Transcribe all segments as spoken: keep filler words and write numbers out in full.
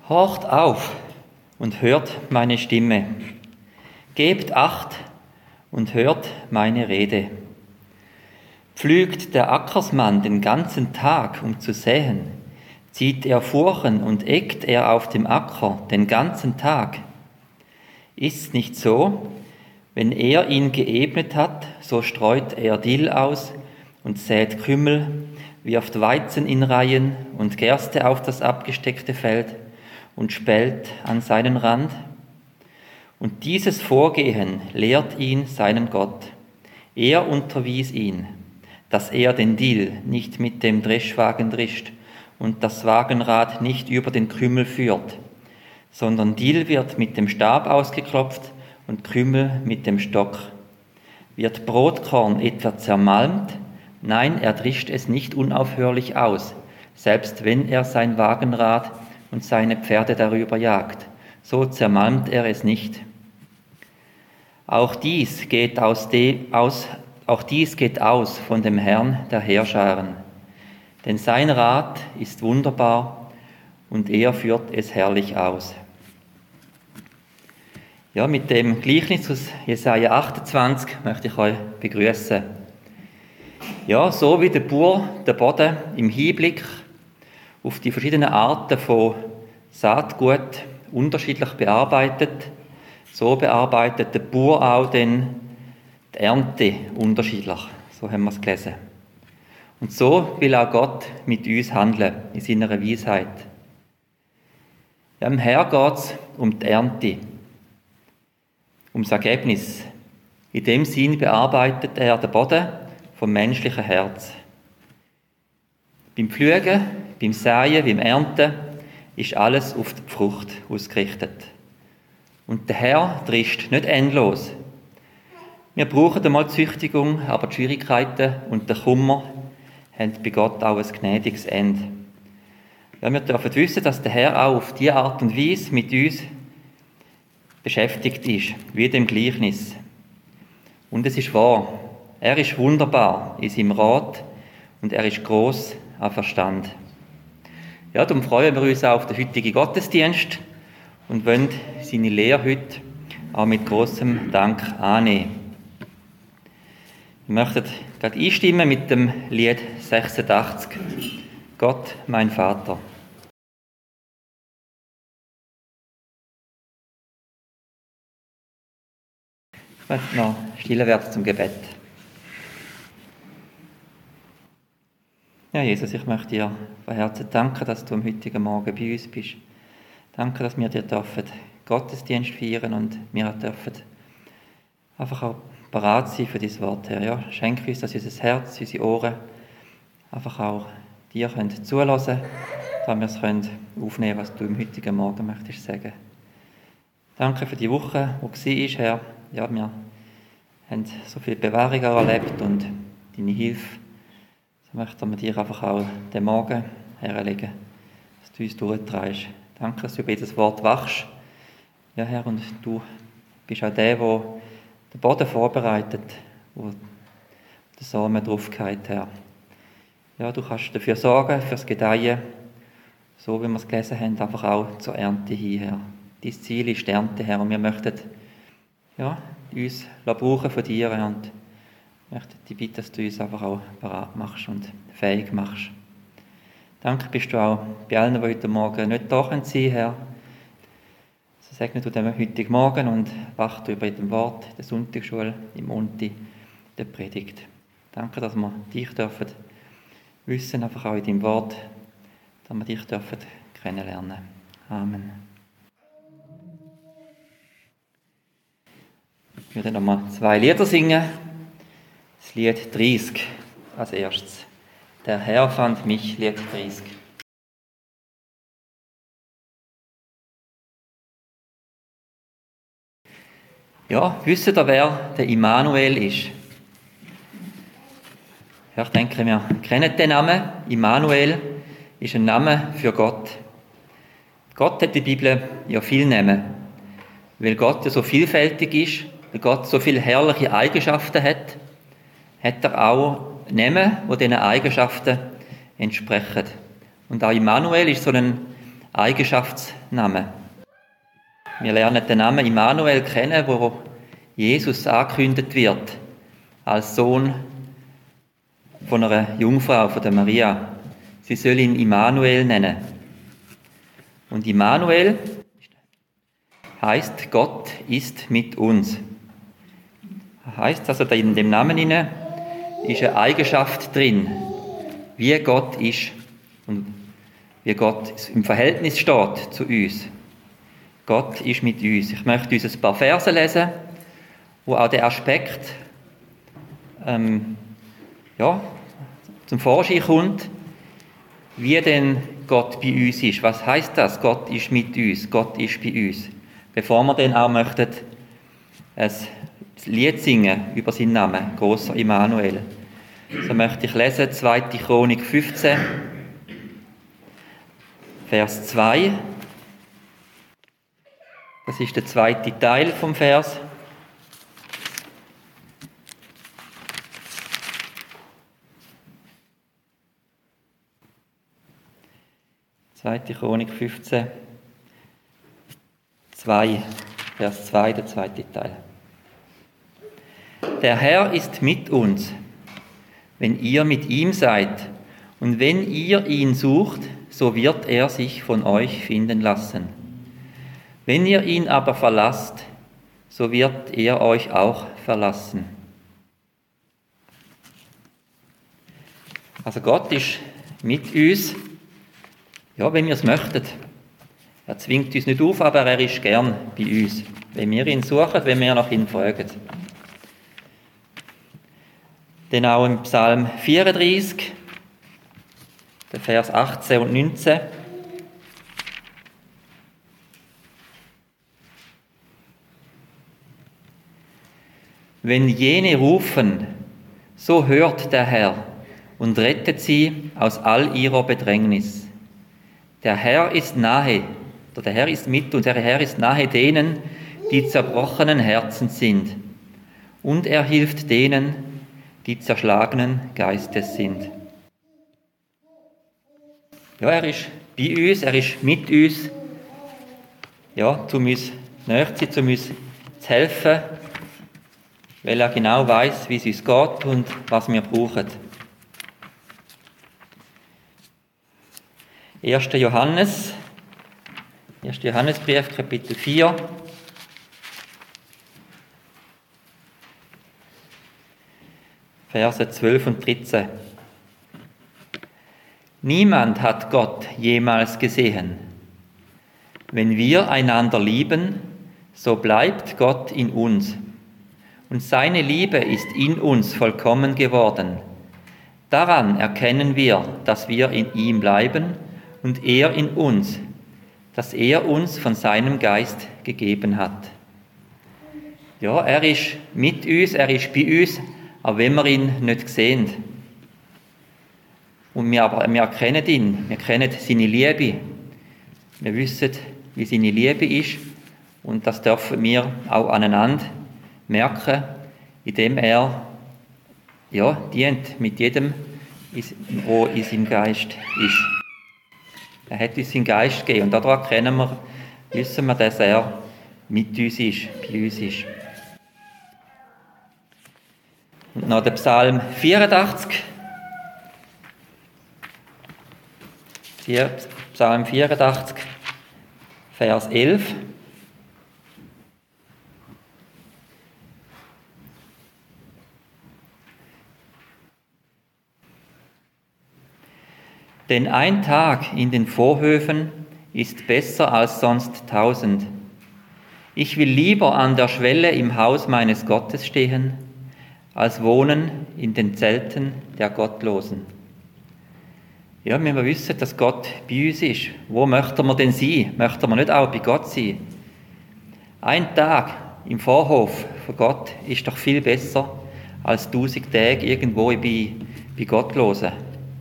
Horcht auf und hört meine Stimme. Gebt Acht und hört meine Rede. Pflügt der Ackersmann den ganzen Tag, um zu säen? Zieht er Furchen und eckt er auf dem Acker den ganzen Tag? Ist's nicht so, wenn er ihn geebnet hat, so streut er Dill aus und sät Kümmel, wirft Weizen in Reihen und Gerste auf das abgesteckte Feld und spellt an seinen Rand? Und dieses Vorgehen lehrt ihn seinen Gott. Er unterwies ihn, dass er den Dill nicht mit dem Dreschwagen drischt und das Wagenrad nicht über den Krümmel führt, sondern Dill wird mit dem Stab ausgeklopft und Krümmel mit dem Stock. Wird Brotkorn etwa zermalmt? Nein, er drischt es nicht unaufhörlich aus, selbst wenn er sein Wagenrad und seine Pferde darüber jagt, so zermalmt er es nicht. Auch dies geht aus, de, aus, auch dies geht aus von dem Herrn der Heerscharen, denn sein Rat ist wunderbar und er führt es herrlich aus. Ja, mit dem Gleichnis aus Jesaja achtundzwanzig möchte ich euch begrüßen. Ja, so wie der Bauer den Boden im Hinblick auf die verschiedenen Arten von Saatgut unterschiedlich bearbeitet, so bearbeitet der Bauer auch den, die Ernte unterschiedlich. So haben wir es gelesen. Und so will auch Gott mit uns handeln, in seiner Weisheit. Ja, im Herrn geht es um die Ernte, um das Ergebnis. In dem Sinn bearbeitet er den Boden vom menschlichen Herz. Beim Pflügen, beim Säen, beim Ernten ist alles auf die Frucht ausgerichtet. Und der Herr drischt nicht endlos. Wir brauchen einmal die Züchtigung, aber die Schwierigkeiten und der Kummer haben bei Gott auch ein gnädiges Ende. Ja, wir dürfen wissen, dass der Herr auch auf diese Art und Weise mit uns beschäftigt ist, wie dem Gleichnis. Und es ist wahr, er ist wunderbar in seinem Rat und er ist gross an Verstand. Ja, darum freuen wir uns auch auf den heutigen Gottesdienst und wollen seine Lehre heute auch mit grossem Dank annehmen. Wir möchten gerade einstimmen mit dem Lied sechsundachtzig, Gott, mein Vater. Ich möchte noch stille werden zum Gebet. Ja, Jesus, ich möchte dir von Herzen danken, dass du am heutigen Morgen bei uns bist. Danke, dass wir dir dürfen Gottesdienst feiern und wir dürfen einfach auch bereit sein für dein Wort, Herr. Ja, schenke uns, dass unser Herz, unsere Ohren einfach auch dir können zulassen, damit wir es können aufnehmen, was du am heutigen Morgen möchtest sagen. Danke für die Woche, die war, Herr. Ja, wir haben so viel Bewährung auch erlebt und deine Hilfe. So möchten wir dir einfach auch den Morgen herlegen, dass du uns durchtreibst. Danke, dass du über jedes Wort wachst. Ja, Herr, und du bist auch der, der den Boden vorbereitet, wo der Samen drauf geht, Herr. Ja, du kannst dafür sorgen, fürs Gedeihen, so wie wir es gelesen haben, einfach auch zur Ernte hin, Herr. Dein Ziel ist die Ernte, Herr, und wir möchten ja, uns brauchen von dir, Herr, und möchten dich bitten, dass du uns einfach auch bereit machst und fähig machst. Danke bist du auch bei allen, die heute Morgen nicht da sein können, Herr. So segne du den heutigen Morgen und wacht über dem Wort, der Sonntagsschule, im Unti, der Predigt. Danke, dass wir dich dürfen wissen, einfach auch in deinem Wort, dass wir dich dürfen kennenlernen. Amen. Ich werde nochmal zwei Lieder singen. Das Lied dreißig als erstes. Der Herr fand mich, Lied dreißig. Ja, wisst ihr, wer der Immanuel ist? Ja, ich denke, wir kennen den Namen. Immanuel ist ein Name für Gott. Gott hat die Bibel ja viel Namen, weil Gott ja so vielfältig ist, weil Gott so viele herrliche Eigenschaften hat, hat er auch Namen, die diesen Eigenschaften entsprechen. Und auch Immanuel ist so ein Eigenschaftsnamen. Wir lernen den Namen Immanuel kennen, wo Jesus angekündigt wird als Sohn von einer Jungfrau, von der Maria. Sie soll ihn Immanuel nennen. Und Immanuel heißt, Gott ist mit uns. Heißt also, in dem Namen inne ist eine Eigenschaft drin, wie Gott ist und wie Gott im Verhältnis steht zu uns. Gott ist mit uns. Ich möchte uns ein paar Verse lesen, wo auch der Aspekt ähm, ja, zum Vorschein kommt, wie denn Gott bei uns ist. Was heißt das? Gott ist mit uns, Gott ist bei uns. Bevor wir dann auch möchten, ein Lied singen über seinen Namen, großer Immanuel. So möchte ich lesen, zweite Chronik fünfzehn, Vers zwei. Das ist der zweite Teil vom Vers. zweite Chronik fünfzehn, zwei, Vers zwei, der zweite Teil. Der Herr ist mit uns, wenn ihr mit ihm seid, und wenn ihr ihn sucht, so wird er sich von euch finden lassen. Wenn ihr ihn aber verlasst, so wird er euch auch verlassen. Also Gott ist mit uns, ja, wenn wir es möchten. Er zwingt uns nicht auf, aber er ist gern bei uns, wenn wir ihn suchen, wenn wir nach ihm fragen. Denn auch im Psalm vierunddreißig, der Vers achtzehn und neunzehn, wenn jene rufen, so hört der Herr und rettet sie aus all ihrer Bedrängnis. Der Herr ist nahe, oder der Herr ist mit uns, der Herr ist nahe denen, die zerbrochenen Herzen sind. Und er hilft denen, die zerschlagenen Geistes sind. Ja, er ist bei uns, er ist mit uns, ja, um uns näher zu sein, um uns zu helfen, weil er genau weiß, wie es uns geht und was wir brauchen. erster Johannes, erster Johannesbrief, Kapitel vier. Verse zwölf und dreizehn. Niemand hat Gott jemals gesehen. Wenn wir einander lieben, so bleibt Gott in uns. Und seine Liebe ist in uns vollkommen geworden. Daran erkennen wir, dass wir in ihm bleiben und er in uns, dass er uns von seinem Geist gegeben hat. Ja, er ist mit uns, er ist bei uns, auch wenn wir ihn nicht sehen. Und wir, aber, wir erkennen ihn, wir kennen seine Liebe. Wir wissen, wie seine Liebe ist und das dürfen wir auch aneinander merken, indem er ja, dient mit jedem, wo in seinem Geist ist. Er hat uns seinen Geist gegeben und daran erkennen wir, wissen wir, dass er mit uns ist, bei uns ist. Und noch der Psalm vierundachtzig. Psalm vierundachtzig, Vers elf. Denn ein Tag in den Vorhöfen ist besser als sonst tausend. Ich will lieber an der Schwelle im Haus meines Gottes stehen, als wohnen in den Zelten der Gottlosen. Ja, wenn wir wissen, dass Gott bei uns ist, wo möchten wir denn sein? Möchten wir nicht auch bei Gott sein? Ein Tag im Vorhof von Gott ist doch viel besser als tausend Tage irgendwo bei, bei Gottlosen.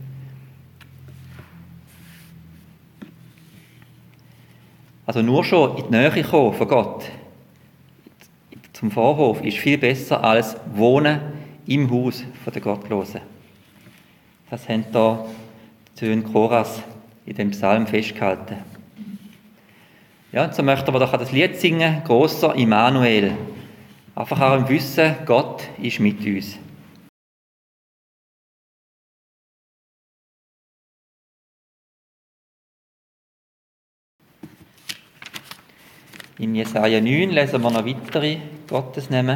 Also nur schon in die Nähe kommen von Gott, zum Vorhof, ist viel besser als wohnen im Haus der Gottlosen. Das haben da die Söhne Choras in dem Psalm festgehalten. Ja, und so möchten wir doch das Lied singen, «Grosser Immanuel». Einfach auch im Wissen, Gott ist mit uns. In Jesaja neun lesen wir noch weitere Gottesnamen.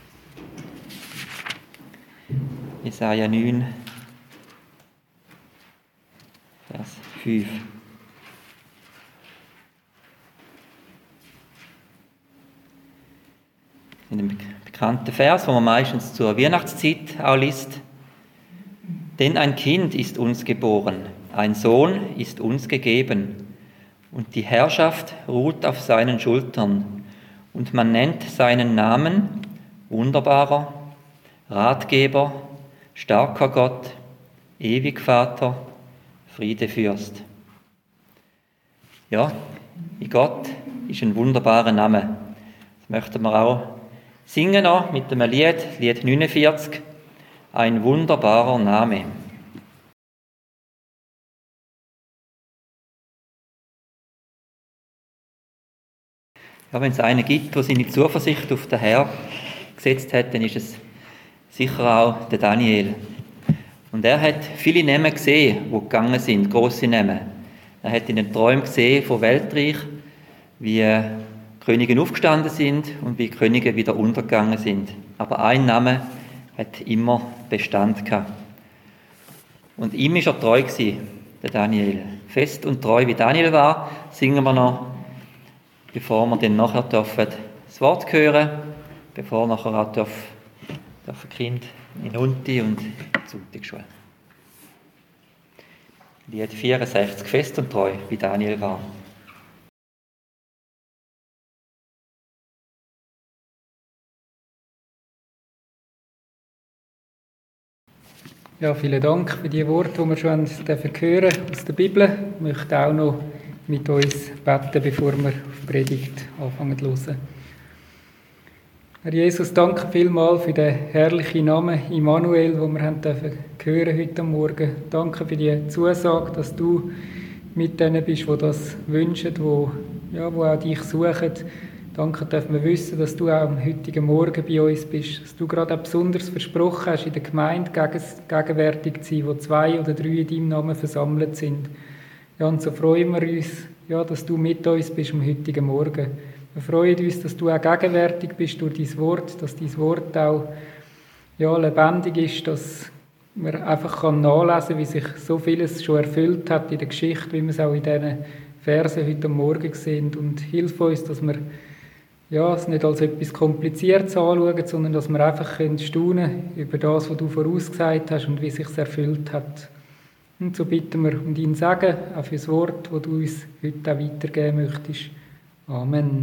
Jesaja neun, Vers fünf. In einem bekannten Vers, den man meistens zur Weihnachtszeit auch liest. Denn ein Kind ist uns geboren, ein Sohn ist uns gegeben, und die Herrschaft ruht auf seinen Schultern, und man nennt seinen Namen Wunderbarer, Ratgeber, starker Gott, Ewigvater, Friedefürst. Ja, Gott ist ein wunderbarer Name. Das möchten wir auch singen noch mit dem Lied, Lied neunundvierzig, ein wunderbarer Name. Ja, wenn es einen gibt, der seine Zuversicht auf den Herrn gesetzt hat, dann ist es sicher auch der Daniel. Und er hat viele Namen gesehen, die gegangen sind, grosse Namen. Er hat in den Träumen gesehen vom Weltreich, wie Könige aufgestanden sind und wie Könige wieder untergegangen sind. Aber ein Name hat immer Bestand gehabt. Und ihm ist er treu gewesen, der Daniel. Fest und treu wie Daniel war, singen wir noch, bevor wir dann nachher dürfen das Wort hören, bevor nachher auch dürfen, dürfen Kind in Unti und in die Sonntagsschule. Lied vierundsechzig, Fest und treu wie Daniel war. Ja, vielen Dank für die Worte, die wir schon hören aus der Bibel. Ich möchte auch noch mit uns beten, bevor wir auf die Predigt anfangen zu hören. Herr Jesus, danke vielmals für den herrlichen Namen Immanuel, den wir haben dürfen hören heute Morgen. Danke für die Zusage, dass du mit denen bist, die das wünschen, die, ja, die auch dich suchen. Danke dürfen wir wissen, dass du auch am heutigen Morgen bei uns bist, dass du gerade auch besonders versprochen hast, in der Gemeinde gegenwärtig zu sein, wo zwei oder drei in deinem Namen versammelt sind. Ja, und so freuen wir uns, ja, dass du mit uns bist am heutigen Morgen. Wir freuen uns, dass du auch gegenwärtig bist durch dein Wort, dass dein Wort auch ja, lebendig ist, dass man einfach kann nachlesen kann, wie sich so vieles schon erfüllt hat in der Geschichte, wie wir es auch in diesen Versen heute Morgen sehen. Und hilf uns, dass wir ja, es nicht als etwas Kompliziertes anschauen, sondern dass wir einfach staunen über das, was du vorausgesagt hast und wie es sich erfüllt hat. Und so bitten wir um dein Segen, auch für das Wort, das du uns heute auch weitergeben möchtest. Amen.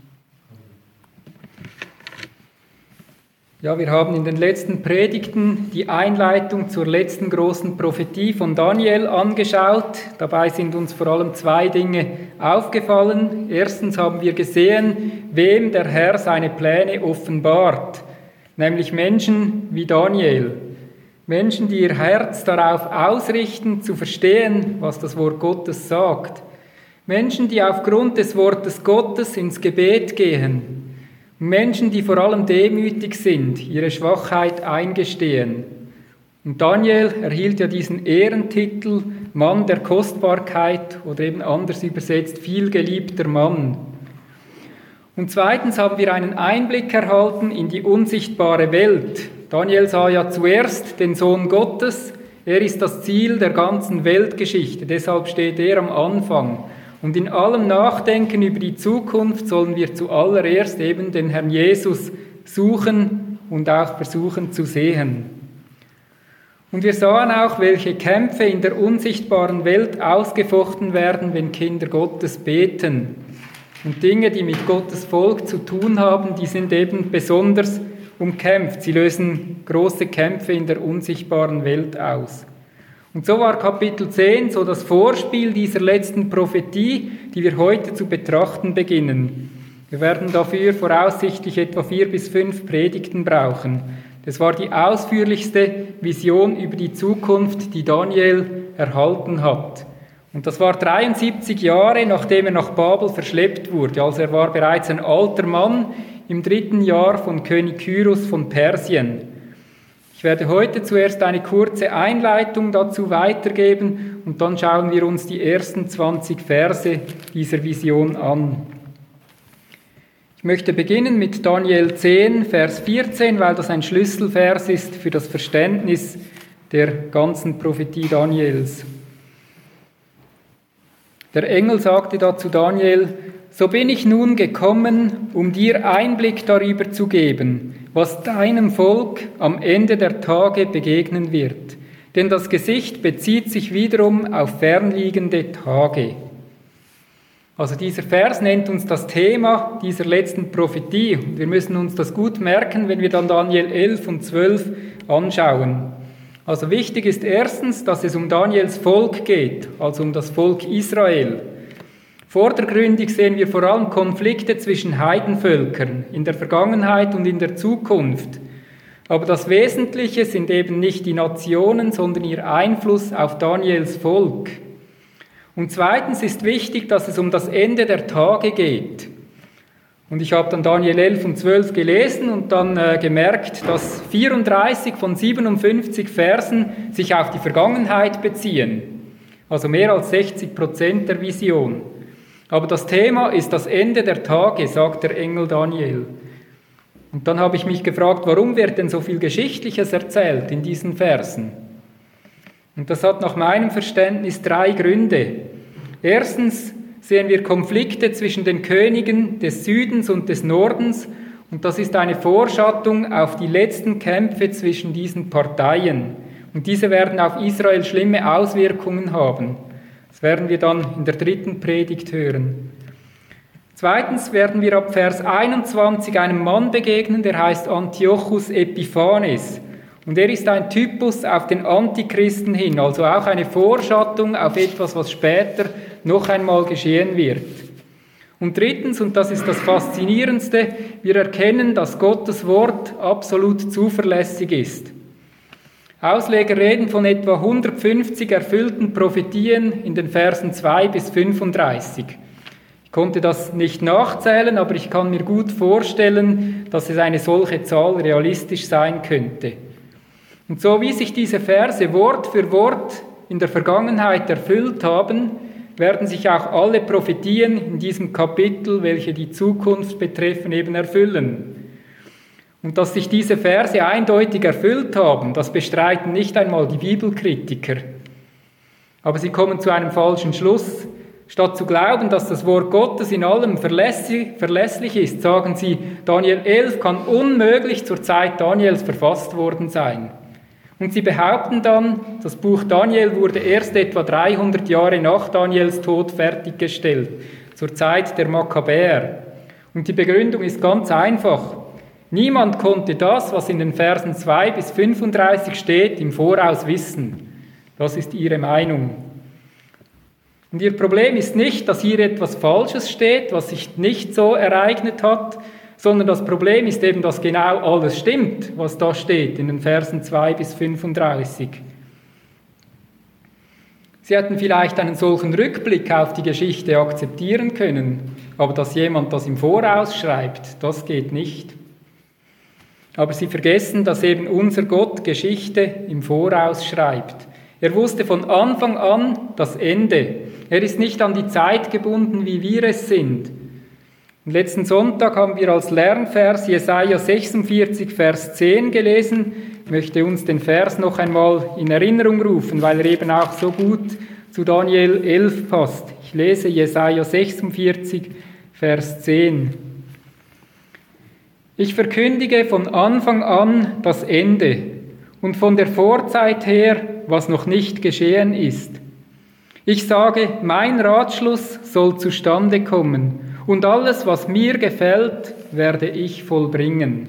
Ja, wir haben in den letzten Predigten die Einleitung zur letzten großen Prophetie von Daniel angeschaut. Dabei sind uns vor allem zwei Dinge aufgefallen. Erstens haben wir gesehen, wem der Herr seine Pläne offenbart, nämlich Menschen wie Daniel. Menschen, die ihr Herz darauf ausrichten, zu verstehen, was das Wort Gottes sagt. Menschen, die aufgrund des Wortes Gottes ins Gebet gehen. Menschen, die vor allem demütig sind, ihre Schwachheit eingestehen. Und Daniel erhielt ja diesen Ehrentitel Mann der Kostbarkeit oder eben anders übersetzt vielgeliebter Mann. Und zweitens haben wir einen Einblick erhalten in die unsichtbare Welt. Daniel sah ja zuerst den Sohn Gottes. Er ist das Ziel der ganzen Weltgeschichte, deshalb steht er am Anfang. Und in allem Nachdenken über die Zukunft sollen wir zuallererst eben den Herrn Jesus suchen und auch versuchen zu sehen. Und wir sahen auch, welche Kämpfe in der unsichtbaren Welt ausgefochten werden, wenn Kinder Gottes beten. Und Dinge, die mit Gottes Volk zu tun haben, die sind eben besonders umkämpft. Sie lösen große Kämpfe in der unsichtbaren Welt aus. Und so war Kapitel zehn so das Vorspiel dieser letzten Prophetie, die wir heute zu betrachten beginnen. Wir werden dafür voraussichtlich etwa vier bis fünf Predigten brauchen. Das war die ausführlichste Vision über die Zukunft, die Daniel erhalten hat. Und das war dreiundsiebzig Jahre, nachdem er nach Babel verschleppt wurde. Also er war bereits ein alter Mann im dritten Jahr von König Kyros von Persien. Ich werde heute zuerst eine kurze Einleitung dazu weitergeben und dann schauen wir uns die ersten zwanzig Verse dieser Vision an. Ich möchte beginnen mit Daniel zehn, Vers vierzehn, weil das ein Schlüsselvers ist für das Verständnis der ganzen Prophetie Daniels. Der Engel sagte da zu Daniel: So bin ich nun gekommen, um dir Einblick darüber zu geben, was deinem Volk am Ende der Tage begegnen wird. Denn das Gesicht bezieht sich wiederum auf fernliegende Tage. Also dieser Vers nennt uns das Thema dieser letzten Prophetie. Und wir müssen uns das gut merken, wenn wir dann Daniel elf und zwölf anschauen. Also wichtig ist erstens, dass es um Daniels Volk geht, also um das Volk Israel. Vordergründig sehen wir vor allem Konflikte zwischen Heidenvölkern in der Vergangenheit und in der Zukunft. Aber das Wesentliche sind eben nicht die Nationen, sondern ihr Einfluss auf Daniels Volk. Und zweitens ist wichtig, dass es um das Ende der Tage geht. Und ich habe dann Daniel elf und zwölf gelesen und dann äh, gemerkt, dass vierunddreißig von siebenundfünfzig Versen sich auf die Vergangenheit beziehen. Also mehr als sechzig Prozent der Vision. Aber das Thema ist das Ende der Tage, sagt der Engel Daniel. Und dann habe ich mich gefragt, warum wird denn so viel Geschichtliches erzählt in diesen Versen? Und das hat nach meinem Verständnis drei Gründe. Erstens sehen wir Konflikte zwischen den Königen des Südens und des Nordens und das ist eine Vorschattung auf die letzten Kämpfe zwischen diesen Parteien. Und diese werden auf Israel schlimme Auswirkungen haben. Das werden wir dann in der dritten Predigt hören. Zweitens werden wir ab Vers einundzwanzig einem Mann begegnen, der heißt Antiochus Epiphanes. Und er ist ein Typus auf den Antichristen hin, also auch eine Vorschattung auf etwas, was später noch einmal geschehen wird. Und drittens, und das ist das Faszinierendste, wir erkennen, dass Gottes Wort absolut zuverlässig ist. Ausleger reden von etwa hundertfünfzig erfüllten Prophetien in den Versen zwei bis fünfunddreißig. Ich konnte das nicht nachzählen, aber ich kann mir gut vorstellen, dass es eine solche Zahl realistisch sein könnte. Und so wie sich diese Verse Wort für Wort in der Vergangenheit erfüllt haben, werden sich auch alle Prophetien in diesem Kapitel, welche die Zukunft betreffen, eben erfüllen. Und dass sich diese Verse eindeutig erfüllt haben, das bestreiten nicht einmal die Bibelkritiker. Aber sie kommen zu einem falschen Schluss. Statt zu glauben, dass das Wort Gottes in allem verlässlich ist, sagen sie, Daniel elf kann unmöglich zur Zeit Daniels verfasst worden sein. Und sie behaupten dann, das Buch Daniel wurde erst etwa dreihundert Jahre nach Daniels Tod fertiggestellt, zur Zeit der Makkabäer. Und die Begründung ist ganz einfach. Niemand konnte das, was in den Versen zwei bis fünfunddreißig steht, im Voraus wissen. Das ist ihre Meinung. Und ihr Problem ist nicht, dass hier etwas Falsches steht, was sich nicht so ereignet hat, sondern das Problem ist eben, dass genau alles stimmt, was da steht in den Versen zwei bis fünfunddreißig. Sie hätten vielleicht einen solchen Rückblick auf die Geschichte akzeptieren können, aber dass jemand das im Voraus schreibt, das geht nicht. Aber sie vergessen, dass eben unser Gott Geschichte im Voraus schreibt. Er wusste von Anfang an das Ende. Er ist nicht an die Zeit gebunden, wie wir es sind. Am letzten Sonntag haben wir als Lernvers Jesaja sechsundvierzig, Vers zehn gelesen. Ich möchte uns den Vers noch einmal in Erinnerung rufen, weil er eben auch so gut zu Daniel elf passt. Ich lese Jesaja sechsundvierzig, Vers zehn. Ich verkündige von Anfang an das Ende und von der Vorzeit her, was noch nicht geschehen ist. Ich sage, mein Ratschluss soll zustande kommen. Und alles, was mir gefällt, werde ich vollbringen.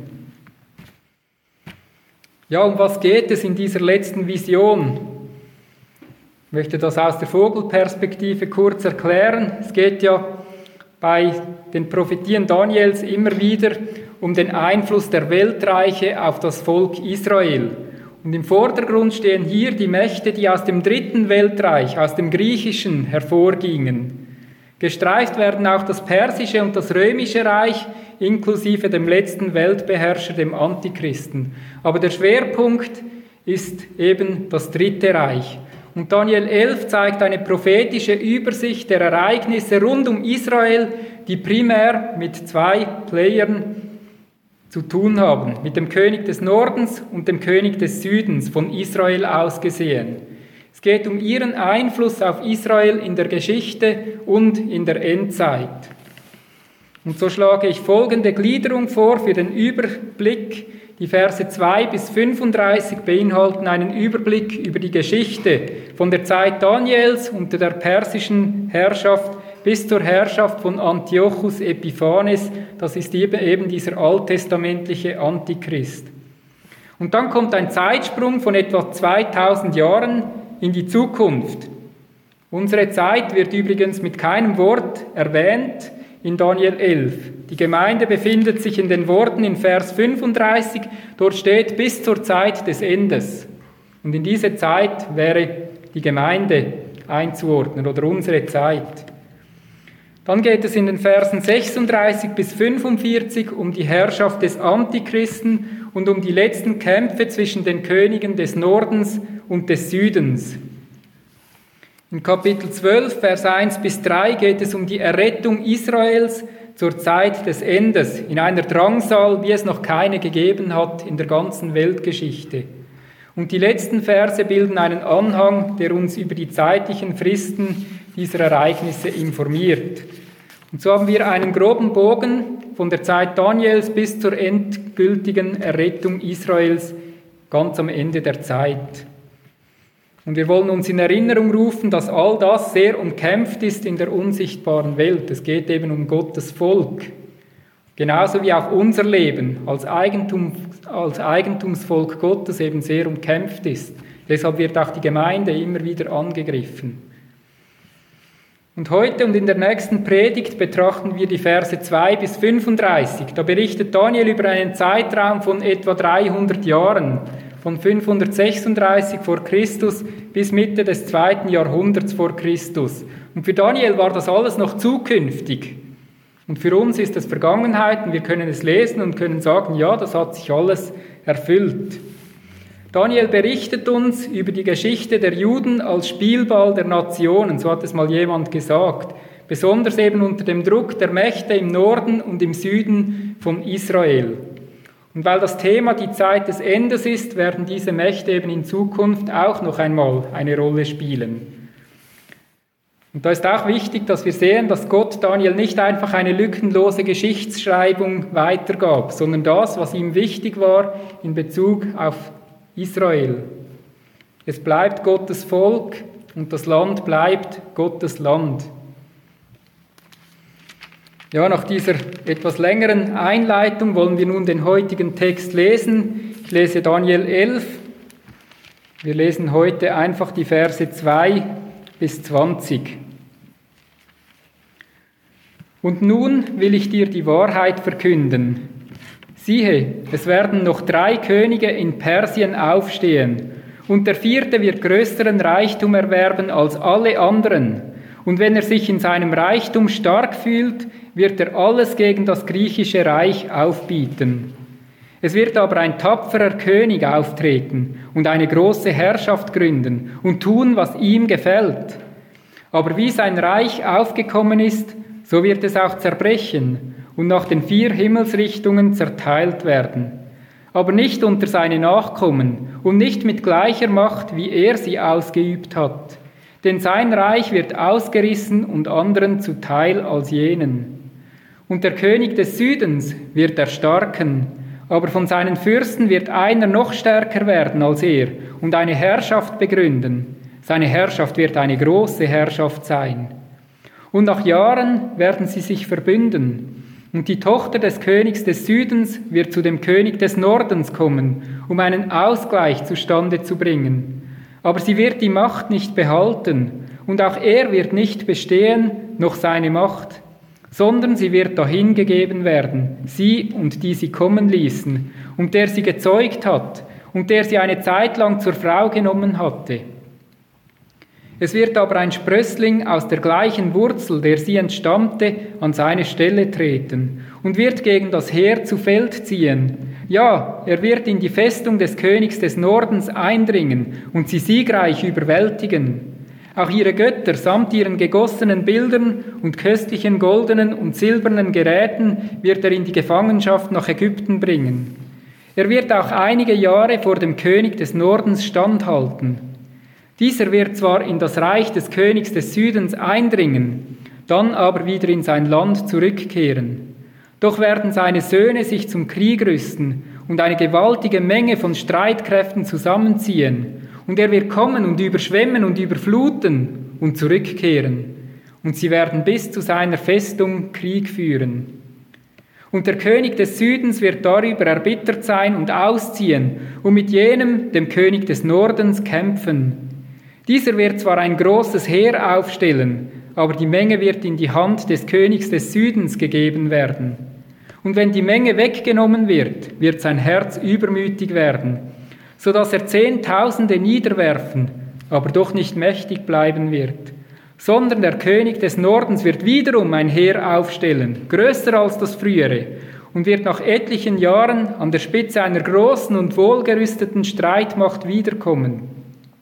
Ja, um was geht es in dieser letzten Vision? Ich möchte das aus der Vogelperspektive kurz erklären. Es geht ja bei den Prophetien Daniels immer wieder um den Einfluss der Weltreiche auf das Volk Israel. Und im Vordergrund stehen hier die Mächte, die aus dem dritten Weltreich, aus dem Griechischen, hervorgingen. Gestreift werden auch das Persische und das Römische Reich, inklusive dem letzten Weltbeherrscher, dem Antichristen. Aber der Schwerpunkt ist eben das Dritte Reich. Und Daniel elf zeigt eine prophetische Übersicht der Ereignisse rund um Israel, die primär mit zwei Playern zu tun haben, mit dem König des Nordens und dem König des Südens, von Israel aus gesehen. Es geht um ihren Einfluss auf Israel in der Geschichte und in der Endzeit. Und so schlage ich folgende Gliederung vor für den Überblick. Die Verse zwei bis fünfunddreißig beinhalten einen Überblick über die Geschichte von der Zeit Daniels unter der persischen Herrschaft bis zur Herrschaft von Antiochus Epiphanes. Das ist eben dieser alttestamentliche Antichrist. Und dann kommt ein Zeitsprung von etwa zweitausend Jahren in die Zukunft. Unsere Zeit wird übrigens mit keinem Wort erwähnt in Daniel elf. Die Gemeinde befindet sich in den Worten in Vers fünfunddreißig, dort steht bis zur Zeit des Endes. Und in diese Zeit wäre die Gemeinde einzuordnen oder unsere Zeit. Dann geht es in den Versen sechsunddreißig bis fünfundvierzig um die Herrschaft des Antichristen und um die letzten Kämpfe zwischen den Königen des Nordens und des Südens. In Kapitel zwölf, Vers eins bis drei geht es um die Errettung Israels zur Zeit des Endes, in einer Drangsal, wie es noch keine gegeben hat in der ganzen Weltgeschichte. Und die letzten Verse bilden einen Anhang, der uns über die zeitlichen Fristen dieser Ereignisse informiert. Und so haben wir einen groben Bogen von der Zeit Daniels bis zur endgültigen Errettung Israels ganz am Ende der Zeit. Und wir wollen uns in Erinnerung rufen, dass all das sehr umkämpft ist in der unsichtbaren Welt. Es geht eben um Gottes Volk. Genauso wie auch unser Leben als, Eigentum, als Eigentumsvolk Gottes eben sehr umkämpft ist. Deshalb wird auch die Gemeinde immer wieder angegriffen. Und heute und in der nächsten Predigt betrachten wir die Verse zwei bis fünfunddreißig. Da berichtet Daniel über einen Zeitraum von etwa dreihundert Jahren, von fünfhundertsechsunddreißig vor Christus bis Mitte des zweiten Jahrhunderts vor Christus. Und für Daniel war das alles noch zukünftig. Und für uns ist das Vergangenheit und wir können es lesen und können sagen, ja, das hat sich alles erfüllt. Daniel berichtet uns über die Geschichte der Juden als Spielball der Nationen, so hat es mal jemand gesagt, besonders eben unter dem Druck der Mächte im Norden und im Süden von Israel. Und weil das Thema die Zeit des Endes ist, werden diese Mächte eben in Zukunft auch noch einmal eine Rolle spielen. Und da ist auch wichtig, dass wir sehen, dass Gott Daniel nicht einfach eine lückenlose Geschichtsschreibung weitergab, sondern das, was ihm wichtig war in Bezug auf Israel. Es bleibt Gottes Volk und das Land bleibt Gottes Land. Ja, nach dieser etwas längeren Einleitung wollen wir nun den heutigen Text lesen. Ich lese Daniel elf. Wir lesen heute einfach die Verse zwei bis zwanzig. Und nun will ich dir die Wahrheit verkünden. Siehe, es werden noch drei Könige in Persien aufstehen, und der vierte wird größeren Reichtum erwerben als alle anderen. Und wenn er sich in seinem Reichtum stark fühlt, wird er alles gegen das griechische Reich aufbieten. Es wird aber ein tapferer König auftreten und eine große Herrschaft gründen und tun, was ihm gefällt. Aber wie sein Reich aufgekommen ist, so wird es auch zerbrechen und nach den vier Himmelsrichtungen zerteilt werden. Aber nicht unter seine Nachkommen und nicht mit gleicher Macht, wie er sie ausgeübt hat. Denn sein Reich wird ausgerissen und anderen zuteil als jenen. Und der König des Südens wird erstarken, aber von seinen Fürsten wird einer noch stärker werden als er und eine Herrschaft begründen. Seine Herrschaft wird eine große Herrschaft sein. Und nach Jahren werden sie sich verbünden. Und die Tochter des Königs des Südens wird zu dem König des Nordens kommen, um einen Ausgleich zustande zu bringen. Aber sie wird die Macht nicht behalten, und auch er wird nicht bestehen, noch seine Macht, sondern sie wird dahingegeben werden, sie und die sie kommen ließen, und der sie gezeugt hat, und der sie eine Zeit lang zur Frau genommen hatte. Es wird aber ein Sprössling aus der gleichen Wurzel, der sie entstammte, an seine Stelle treten und wird gegen das Heer zu Feld ziehen. Ja, er wird in die Festung des Königs des Nordens eindringen und sie siegreich überwältigen. Auch ihre Götter samt ihren gegossenen Bildern und köstlichen goldenen und silbernen Geräten wird er in die Gefangenschaft nach Ägypten bringen. Er wird auch einige Jahre vor dem König des Nordens standhalten. Dieser wird zwar in das Reich des Königs des Südens eindringen, dann aber wieder in sein Land zurückkehren. Doch werden seine Söhne sich zum Krieg rüsten und eine gewaltige Menge von Streitkräften zusammenziehen. Und er wird kommen und überschwemmen und überfluten und zurückkehren. Und sie werden bis zu seiner Festung Krieg führen. Und der König des Südens wird darüber erbittert sein und ausziehen und mit jenem, dem König des Nordens, kämpfen. Dieser wird zwar ein großes Heer aufstellen, aber die Menge wird in die Hand des Königs des Südens gegeben werden. Und wenn die Menge weggenommen wird, wird sein Herz übermütig werden, so dass er Zehntausende niederwerfen, aber doch nicht mächtig bleiben wird. Sondern der König des Nordens wird wiederum ein Heer aufstellen, größer als das frühere, und wird nach etlichen Jahren an der Spitze einer großen und wohlgerüsteten Streitmacht wiederkommen.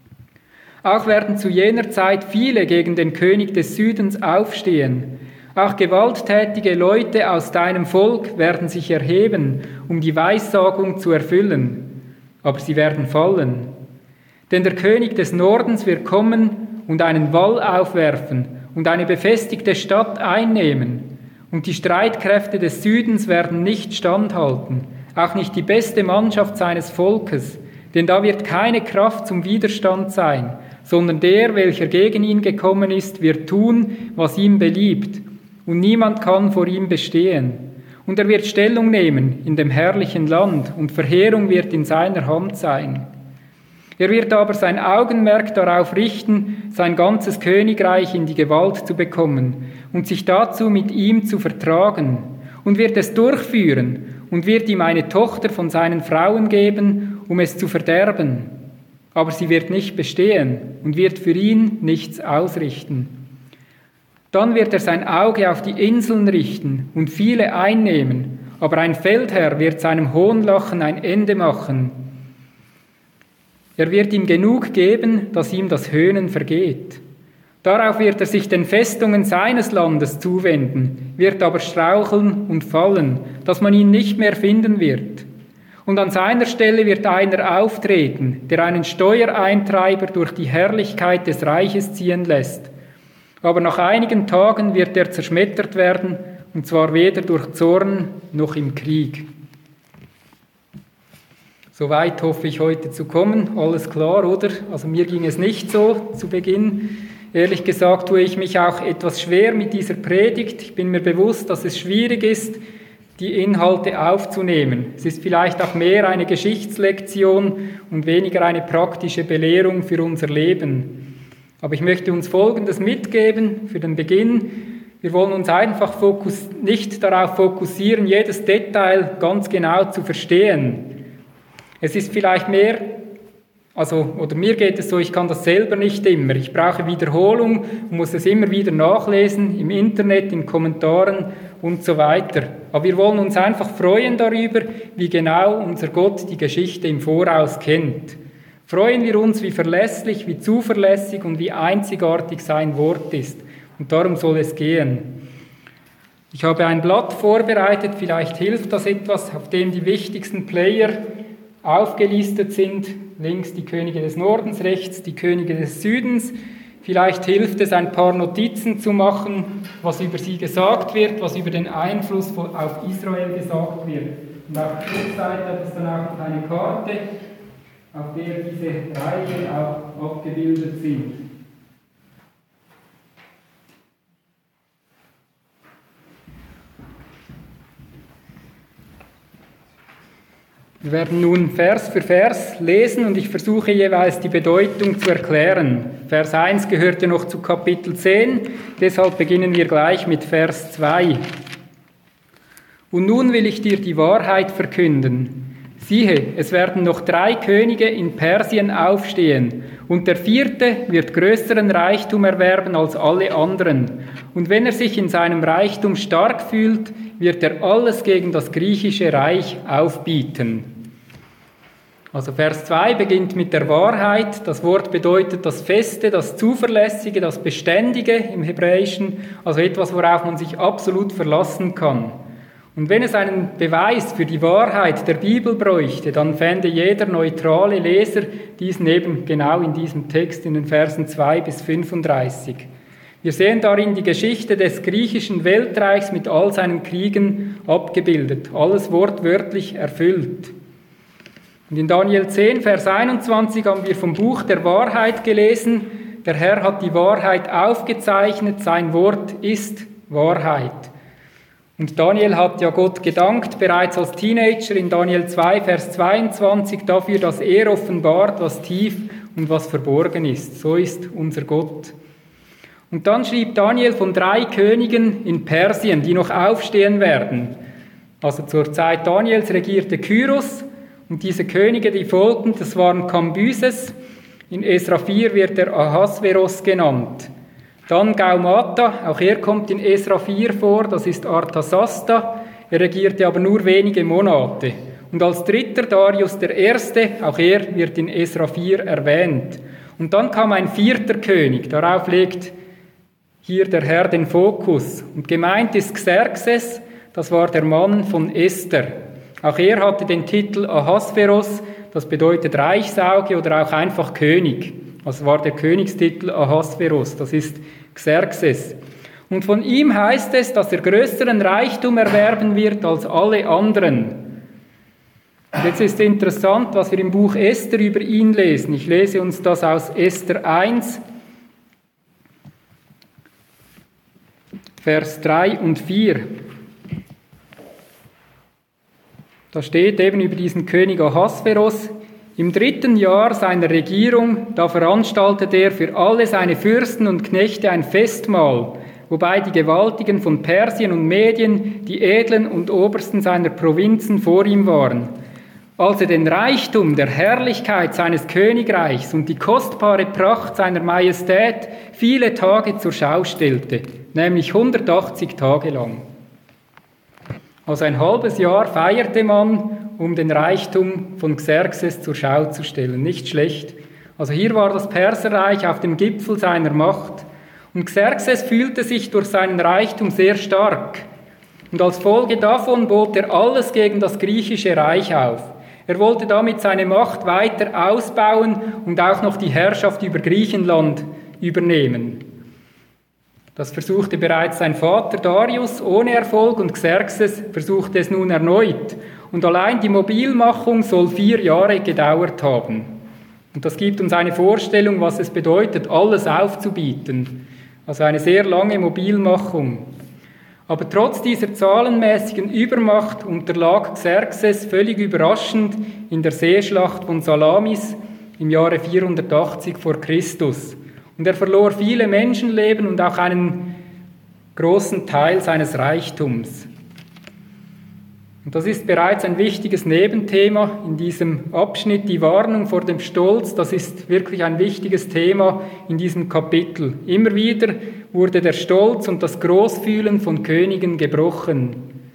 Auch werden zu jener Zeit viele gegen den König des Südens aufstehen. Auch gewalttätige Leute aus deinem Volk werden sich erheben, um die Weissagung zu erfüllen. Aber sie werden fallen. Denn der König des Nordens wird kommen und einen Wall aufwerfen und eine befestigte Stadt einnehmen. Und die Streitkräfte des Südens werden nicht standhalten, auch nicht die beste Mannschaft seines Volkes, denn da wird keine Kraft zum Widerstand sein, sondern der, welcher gegen ihn gekommen ist, wird tun, was ihm beliebt, und niemand kann vor ihm bestehen. Und er wird Stellung nehmen in dem herrlichen Land, und Verheerung wird in seiner Hand sein. Er wird aber sein Augenmerk darauf richten, sein ganzes Königreich in die Gewalt zu bekommen und sich dazu mit ihm zu vertragen, und wird es durchführen und wird ihm eine Tochter von seinen Frauen geben, um es zu verderben. Aber sie wird nicht bestehen und wird für ihn nichts ausrichten. Dann wird er sein Auge auf die Inseln richten und viele einnehmen, aber ein Feldherr wird seinem Hohnlachen ein Ende machen. Er wird ihm genug geben, dass ihm das Höhnen vergeht. Darauf wird er sich den Festungen seines Landes zuwenden, wird aber straucheln und fallen, dass man ihn nicht mehr finden wird. Und an seiner Stelle wird einer auftreten, der einen Steuereintreiber durch die Herrlichkeit des Reiches ziehen lässt. Aber nach einigen Tagen wird er zerschmettert werden, und zwar weder durch Zorn noch im Krieg. Soweit hoffe ich heute zu kommen. Alles klar, oder? Also mir ging es nicht so zu Beginn. Ehrlich gesagt tue ich mich auch etwas schwer mit dieser Predigt. Ich bin mir bewusst, dass es schwierig ist, die Inhalte aufzunehmen. Es ist vielleicht auch mehr eine Geschichtslektion und weniger eine praktische Belehrung für unser Leben. Aber ich möchte uns Folgendes mitgeben für den Beginn. Wir wollen uns einfach fokus- nicht darauf fokussieren, jedes Detail ganz genau zu verstehen. Es ist vielleicht mehr, also, oder mir geht es so, ich kann das selber nicht immer. Ich brauche Wiederholung und muss es immer wieder nachlesen, im Internet, in Kommentaren und so weiter. Aber wir wollen uns einfach freuen darüber, wie genau unser Gott die Geschichte im Voraus kennt. Freuen wir uns, wie verlässlich, wie zuverlässig und wie einzigartig sein Wort ist. Und darum soll es gehen. Ich habe ein Blatt vorbereitet, vielleicht hilft das etwas, auf dem die wichtigsten Player aufgelistet sind. Links die Könige des Nordens, rechts die Könige des Südens. Vielleicht hilft es, ein paar Notizen zu machen, was über sie gesagt wird, was über den Einfluss auf Israel gesagt wird. Und auf der Rückseite hat es dann auch noch eine Karte, auf der diese Reiche auch abgebildet sind. Wir werden nun Vers für Vers lesen und ich versuche jeweils die Bedeutung zu erklären. Vers eins gehörte noch zu Kapitel zehn, deshalb beginnen wir gleich mit Vers zwei. Und nun will ich dir die Wahrheit verkünden. Siehe, es werden noch drei Könige in Persien aufstehen, und der vierte wird größeren Reichtum erwerben als alle anderen. Und wenn er sich in seinem Reichtum stark fühlt, wird er alles gegen das griechische Reich aufbieten. Also Vers zwei beginnt mit der Wahrheit. Das Wort bedeutet das Feste, das Zuverlässige, das Beständige im Hebräischen, also etwas, worauf man sich absolut verlassen kann. Und wenn es einen Beweis für die Wahrheit der Bibel bräuchte, dann fände jeder neutrale Leser diesen eben genau in diesem Text in den Versen zwei bis fünfunddreißig. Wir sehen darin die Geschichte des griechischen Weltreichs mit all seinen Kriegen abgebildet, alles wortwörtlich erfüllt. Und in Daniel zehn, Vers einundzwanzig haben wir vom Buch der Wahrheit gelesen. Der Herr hat die Wahrheit aufgezeichnet, sein Wort ist Wahrheit. Und Daniel hat ja Gott gedankt, bereits als Teenager in Daniel zwei, Vers zweiundzwanzig, dafür, dass er offenbart, was tief und was verborgen ist. So ist unser Gott. Und dann schrieb Daniel von drei Königen in Persien, die noch aufstehen werden. Also zur Zeit Daniels regierte Kyros, und diese Könige, die folgten, das waren Kambyses. In Esra vier wird er Ahasveros genannt. Dann Gaumata, auch er kommt in Esra vier vor, das ist Arthasasta. Er regierte aber nur wenige Monate. Und als dritter Darius der Erste, auch er wird in Esra vier erwähnt. Und dann kam ein vierter König, darauf legt hier der Herr den Fokus. Und gemeint ist Xerxes, das war der Mann von Esther. Auch er hatte den Titel Ahasveros, das bedeutet Reichsauge oder auch einfach König. Also war der Königstitel Ahasveros, das ist Xerxes. Und von ihm heißt es, dass er größeren Reichtum erwerben wird als alle anderen. Und jetzt ist interessant, was wir im Buch Esther über ihn lesen. Ich lese uns das aus Esther eins, Vers drei und vier. Da steht eben über diesen König Ahasveros: Im dritten Jahr seiner Regierung, da veranstaltete er für alle seine Fürsten und Knechte ein Festmahl, wobei die Gewaltigen von Persien und Medien, die Edlen und Obersten seiner Provinzen vor ihm waren. Als er den Reichtum der Herrlichkeit seines Königreichs und die kostbare Pracht seiner Majestät viele Tage zur Schau stellte, nämlich hundertachtzig Tage lang. Also ein halbes Jahr feierte man, um den Reichtum von Xerxes zur Schau zu stellen. Nicht schlecht. Also hier war das Perserreich auf dem Gipfel seiner Macht. Und Xerxes fühlte sich durch seinen Reichtum sehr stark. Und als Folge davon bot er alles gegen das griechische Reich auf. Er wollte damit seine Macht weiter ausbauen und auch noch die Herrschaft über Griechenland übernehmen. Das versuchte bereits sein Vater Darius ohne Erfolg und Xerxes versuchte es nun erneut. Und allein die Mobilmachung soll vier Jahre gedauert haben. Und das gibt uns eine Vorstellung, was es bedeutet, alles aufzubieten. Also eine sehr lange Mobilmachung. Aber trotz dieser zahlenmäßigen Übermacht unterlag Xerxes völlig überraschend in der Seeschlacht von Salamis im Jahre vierhundertachtzig vor Christus. Und er verlor viele Menschenleben und auch einen großen Teil seines Reichtums. Und das ist bereits ein wichtiges Nebenthema in diesem Abschnitt, die Warnung vor dem Stolz. Das ist wirklich ein wichtiges Thema in diesem Kapitel. Immer wieder wurde der Stolz und das Großfühlen von Königen gebrochen.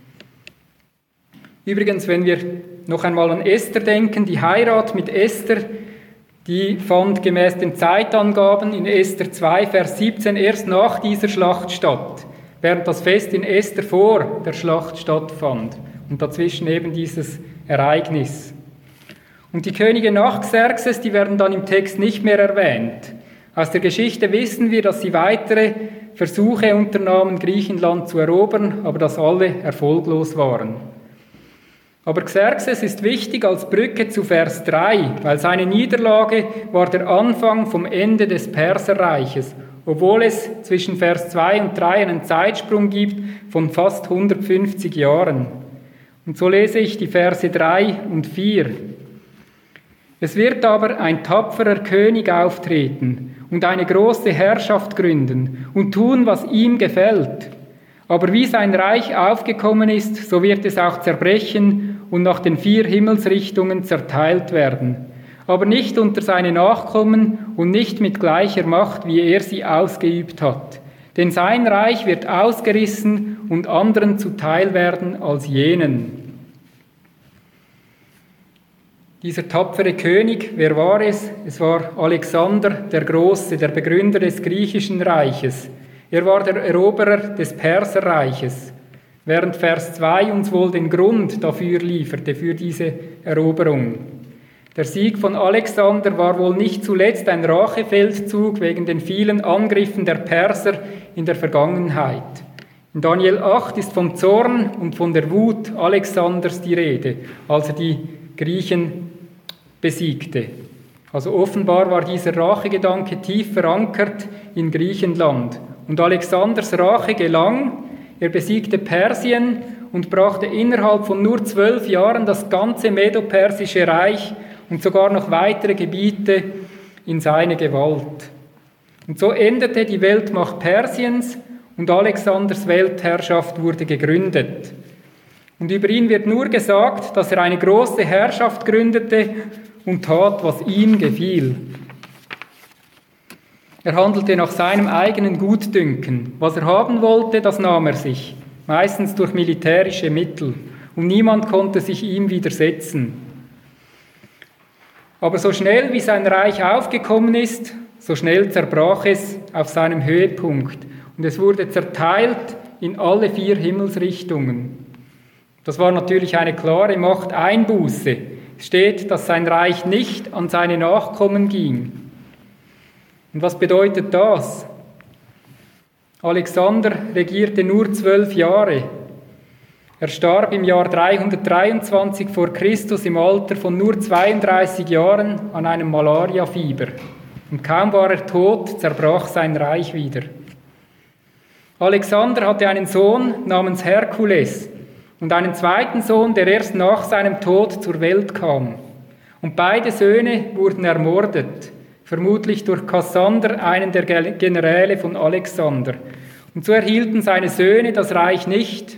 Übrigens, wenn wir noch einmal an Esther denken, die Heirat mit Esther, die fand gemäß den Zeitangaben in Esther zwei, Vers siebzehn erst nach dieser Schlacht statt, während das Fest in Esther vor der Schlacht stattfand und dazwischen eben dieses Ereignis. Und die Könige nach Xerxes, die werden dann im Text nicht mehr erwähnt. Aus der Geschichte wissen wir, dass sie weitere Versuche unternahmen, Griechenland zu erobern, aber dass alle erfolglos waren. Aber Xerxes ist wichtig als Brücke zu Vers drei, weil seine Niederlage war der Anfang vom Ende des Perserreiches, obwohl es zwischen Vers zwei und drei einen Zeitsprung gibt von fast hundertfünfzig Jahren. Und so lese ich die Verse drei und vier. Es wird aber ein tapferer König auftreten und eine große Herrschaft gründen und tun, was ihm gefällt. Aber wie sein Reich aufgekommen ist, so wird es auch zerbrechen und nach den vier Himmelsrichtungen zerteilt werden, aber nicht unter seine Nachkommen und nicht mit gleicher Macht, wie er sie ausgeübt hat. Denn sein Reich wird ausgerissen und anderen zuteil werden als jenen. Dieser tapfere König, wer war es? Es war Alexander der Große, der Begründer des griechischen Reiches. Er war der Eroberer des Perserreiches, während Vers zwei uns wohl den Grund dafür lieferte, für diese Eroberung. Der Sieg von Alexander war wohl nicht zuletzt ein Rachefeldzug wegen den vielen Angriffen der Perser in der Vergangenheit. In Daniel acht ist vom Zorn und von der Wut Alexanders die Rede, als er die Griechen besiegte. Also offenbar war dieser Rachegedanke tief verankert in Griechenland. Und Alexanders Rache gelang, er besiegte Persien und brachte innerhalb von nur zwölf Jahren das ganze Medo-Persische Reich und sogar noch weitere Gebiete in seine Gewalt. Und so endete die Weltmacht Persiens und Alexanders Weltherrschaft wurde gegründet. Und über ihn wird nur gesagt, dass er eine große Herrschaft gründete und tat, was ihm gefiel. Er handelte nach seinem eigenen Gutdünken. Was er haben wollte, das nahm er sich, meistens durch militärische Mittel. Und niemand konnte sich ihm widersetzen. Aber so schnell wie sein Reich aufgekommen ist, so schnell zerbrach es auf seinem Höhepunkt. Und es wurde zerteilt in alle vier Himmelsrichtungen. Das war natürlich eine klare Machteinbuße. Es steht, dass sein Reich nicht an seine Nachkommen ging. Und was bedeutet das? Alexander regierte nur zwölf Jahre. Er starb im Jahr dreihundertdreiundzwanzig vor Christus im Alter von nur zweiunddreißig Jahren an einem Malariafieber. Und kaum war er tot, zerbrach sein Reich wieder. Alexander hatte einen Sohn namens Herkules und einen zweiten Sohn, der erst nach seinem Tod zur Welt kam. Und beide Söhne wurden ermordet, vermutlich durch Kassander, einen der Generäle von Alexander. Und so erhielten seine Söhne das Reich nicht.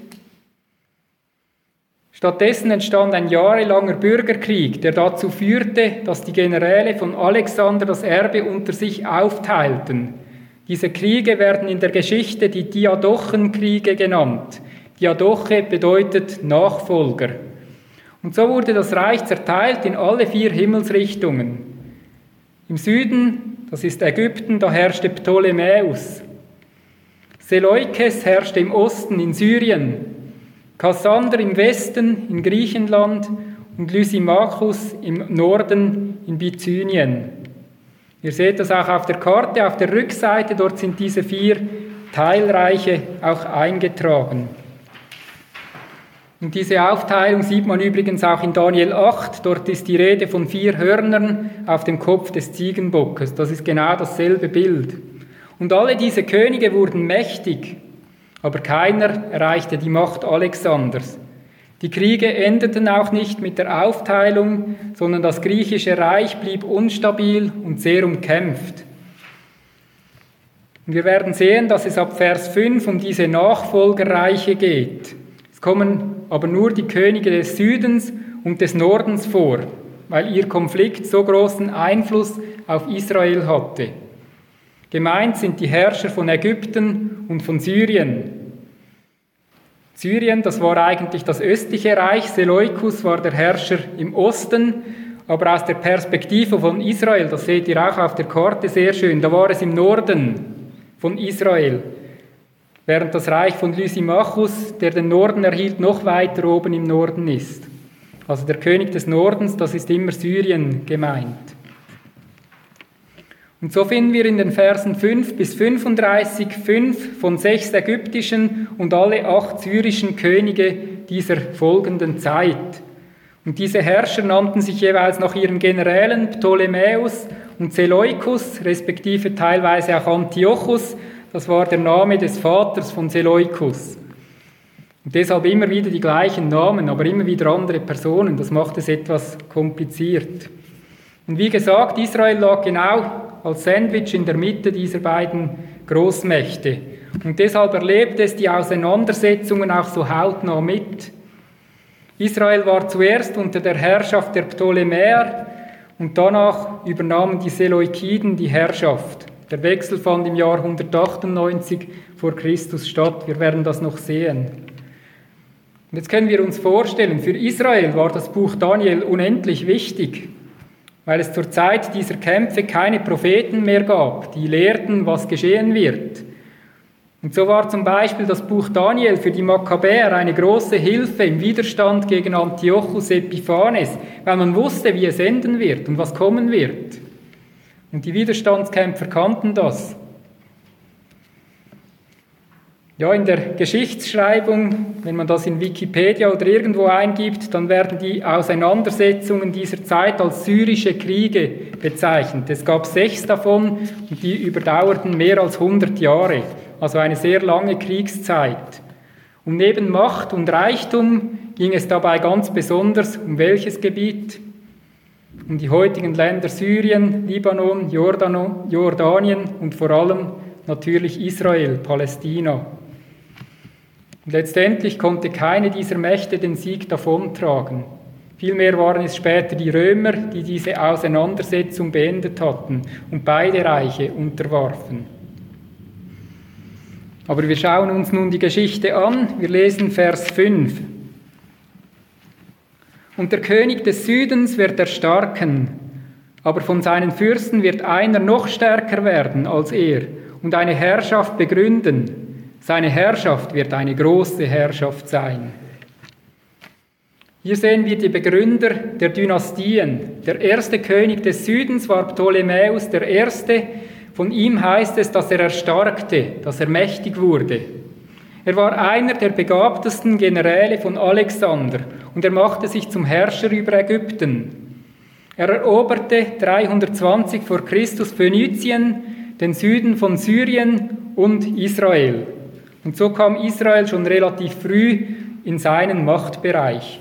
Stattdessen entstand ein jahrelanger Bürgerkrieg, der dazu führte, dass die Generäle von Alexander das Erbe unter sich aufteilten. Diese Kriege werden in der Geschichte die Diadochenkriege genannt. Diadoche bedeutet Nachfolger. Und so wurde das Reich zerteilt in alle vier Himmelsrichtungen. Im Süden, das ist Ägypten, da herrschte Ptolemäus. Seleukes herrschte im Osten in Syrien. Kassander im Westen in Griechenland und Lysimachus im Norden in Bithynien. Ihr seht das auch auf der Karte, auf der Rückseite, dort sind diese vier Teilreiche auch eingetragen. Und diese Aufteilung sieht man übrigens auch in Daniel acht, dort ist die Rede von vier Hörnern auf dem Kopf des Ziegenbockes. Das ist genau dasselbe Bild. Und alle diese Könige wurden mächtig, aber keiner erreichte die Macht Alexanders. Die Kriege endeten auch nicht mit der Aufteilung, sondern das griechische Reich blieb unstabil und sehr umkämpft. Und wir werden sehen, dass es ab Vers fünf um diese Nachfolgerreiche geht. Es kommen aber nur die Könige des Südens und des Nordens vor, weil ihr Konflikt so großen Einfluss auf Israel hatte. Gemeint sind die Herrscher von Ägypten und von Syrien. Syrien, das war eigentlich das östliche Reich, Seleukus war der Herrscher im Osten, aber aus der Perspektive von Israel, das seht ihr auch auf der Karte sehr schön, da war es im Norden von Israel, während das Reich von Lysimachus, der den Norden erhielt, noch weiter oben im Norden ist. Also der König des Nordens, das ist immer Syrien gemeint. Und so finden wir in den Versen fünf bis fünfunddreißig fünf von sechs ägyptischen und alle acht syrischen Könige dieser folgenden Zeit. Und diese Herrscher nannten sich jeweils nach ihren Generälen Ptolemäus und Seleukus, respektive teilweise auch Antiochus. Das war der Name des Vaters von Seleukus. Und deshalb immer wieder die gleichen Namen, aber immer wieder andere Personen. Das macht es etwas kompliziert. Und wie gesagt, Israel lag genau als Sandwich in der Mitte dieser beiden Großmächte. Und deshalb erlebt es die Auseinandersetzungen auch so hautnah mit. Israel war zuerst unter der Herrschaft der Ptolemäer und danach übernahmen die Seleukiden die Herrschaft. Der Wechsel fand im Jahr hundertachtundneunzig vor Christus statt. Wir werden das noch sehen. Und jetzt können wir uns vorstellen, für Israel war das Buch Daniel unendlich wichtig, weil es zur Zeit dieser Kämpfe keine Propheten mehr gab, die lehrten, was geschehen wird. Und so war zum Beispiel das Buch Daniel für die Makkabäer eine große Hilfe im Widerstand gegen Antiochus Epiphanes, weil man wusste, wie es enden wird und was kommen wird. Und die Widerstandskämpfer kannten das. Ja, in der Geschichtsschreibung, wenn man das in Wikipedia oder irgendwo eingibt, dann werden die Auseinandersetzungen dieser Zeit als syrische Kriege bezeichnet. Es gab sechs davon und die überdauerten mehr als hundert Jahre, also eine sehr lange Kriegszeit. Und neben Macht und Reichtum ging es dabei ganz besonders um welches Gebiet? Um die heutigen Länder Syrien, Libanon, Jordano, Jordanien und vor allem natürlich Israel, Palästina. Und letztendlich konnte keine dieser Mächte den Sieg davontragen. Vielmehr waren es später die Römer, die diese Auseinandersetzung beendet hatten und beide Reiche unterwarfen. Aber wir schauen uns nun die Geschichte an. Wir lesen Vers fünf. Und der König des Südens wird erstarken, aber von seinen Fürsten wird einer noch stärker werden als er und eine Herrschaft begründen. Seine Herrschaft wird eine große Herrschaft sein. Hier sehen wir die Begründer der Dynastien. Der erste König des Südens war Ptolemäus der Erste. Von ihm heißt es, dass er erstarkte, dass er mächtig wurde. Er war einer der begabtesten Generäle von Alexander und er machte sich zum Herrscher über Ägypten. Er eroberte dreihundertzwanzig vor Christus Phönizien, den Süden von Syrien und Israel. Und so kam Israel schon relativ früh in seinen Machtbereich.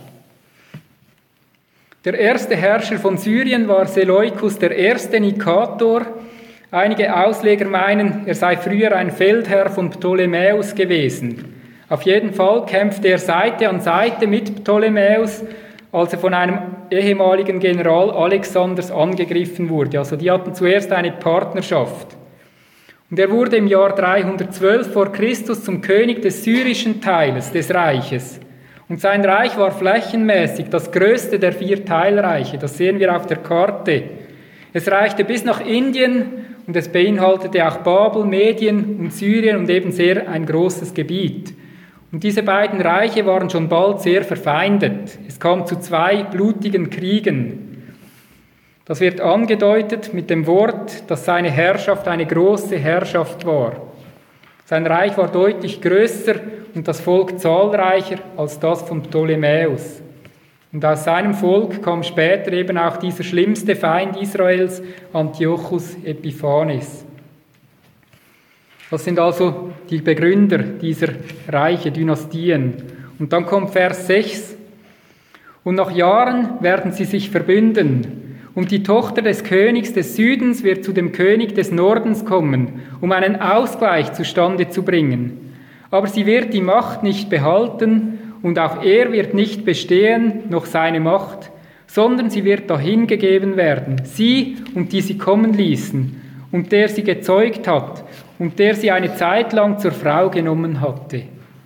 Der erste Herrscher von Syrien war Seleukos der Erste Nikator. Einige Ausleger meinen, er sei früher ein Feldherr von Ptolemäus gewesen. Auf jeden Fall kämpfte er Seite an Seite mit Ptolemäus, als er von einem ehemaligen General Alexanders angegriffen wurde. Also die hatten zuerst eine Partnerschaft. Und er wurde im Jahr dreihundertzwölf vor Christus zum König des syrischen Teiles des Reiches. Und sein Reich war flächenmäßig das größte der vier Teilreiche. Das sehen wir auf der Karte. Es reichte bis nach Indien und es beinhaltete auch Babel, Medien und Syrien und eben sehr ein großes Gebiet. Und diese beiden Reiche waren schon bald sehr verfeindet. Es kam zu zwei blutigen Kriegen. Das wird angedeutet mit dem Wort, dass seine Herrschaft eine große Herrschaft war. Sein Reich war deutlich größer und das Volk zahlreicher als das von Ptolemäus. Und aus seinem Volk kam später eben auch dieser schlimmste Feind Israels, Antiochus Epiphanes. Das sind also die Begründer dieser Reiche, Dynastien. Und dann kommt Vers sechs. Und nach Jahren werden sie sich verbünden. Und die Tochter des Königs des Südens wird zu dem König des Nordens kommen, um einen Ausgleich zustande zu bringen. Aber sie wird die Macht nicht behalten, und auch er wird nicht bestehen, noch seine Macht, sondern sie wird dahingegeben werden, sie und die sie kommen ließen, und der sie gezeugt hat, und der sie eine Zeit lang zur Frau genommen hatte.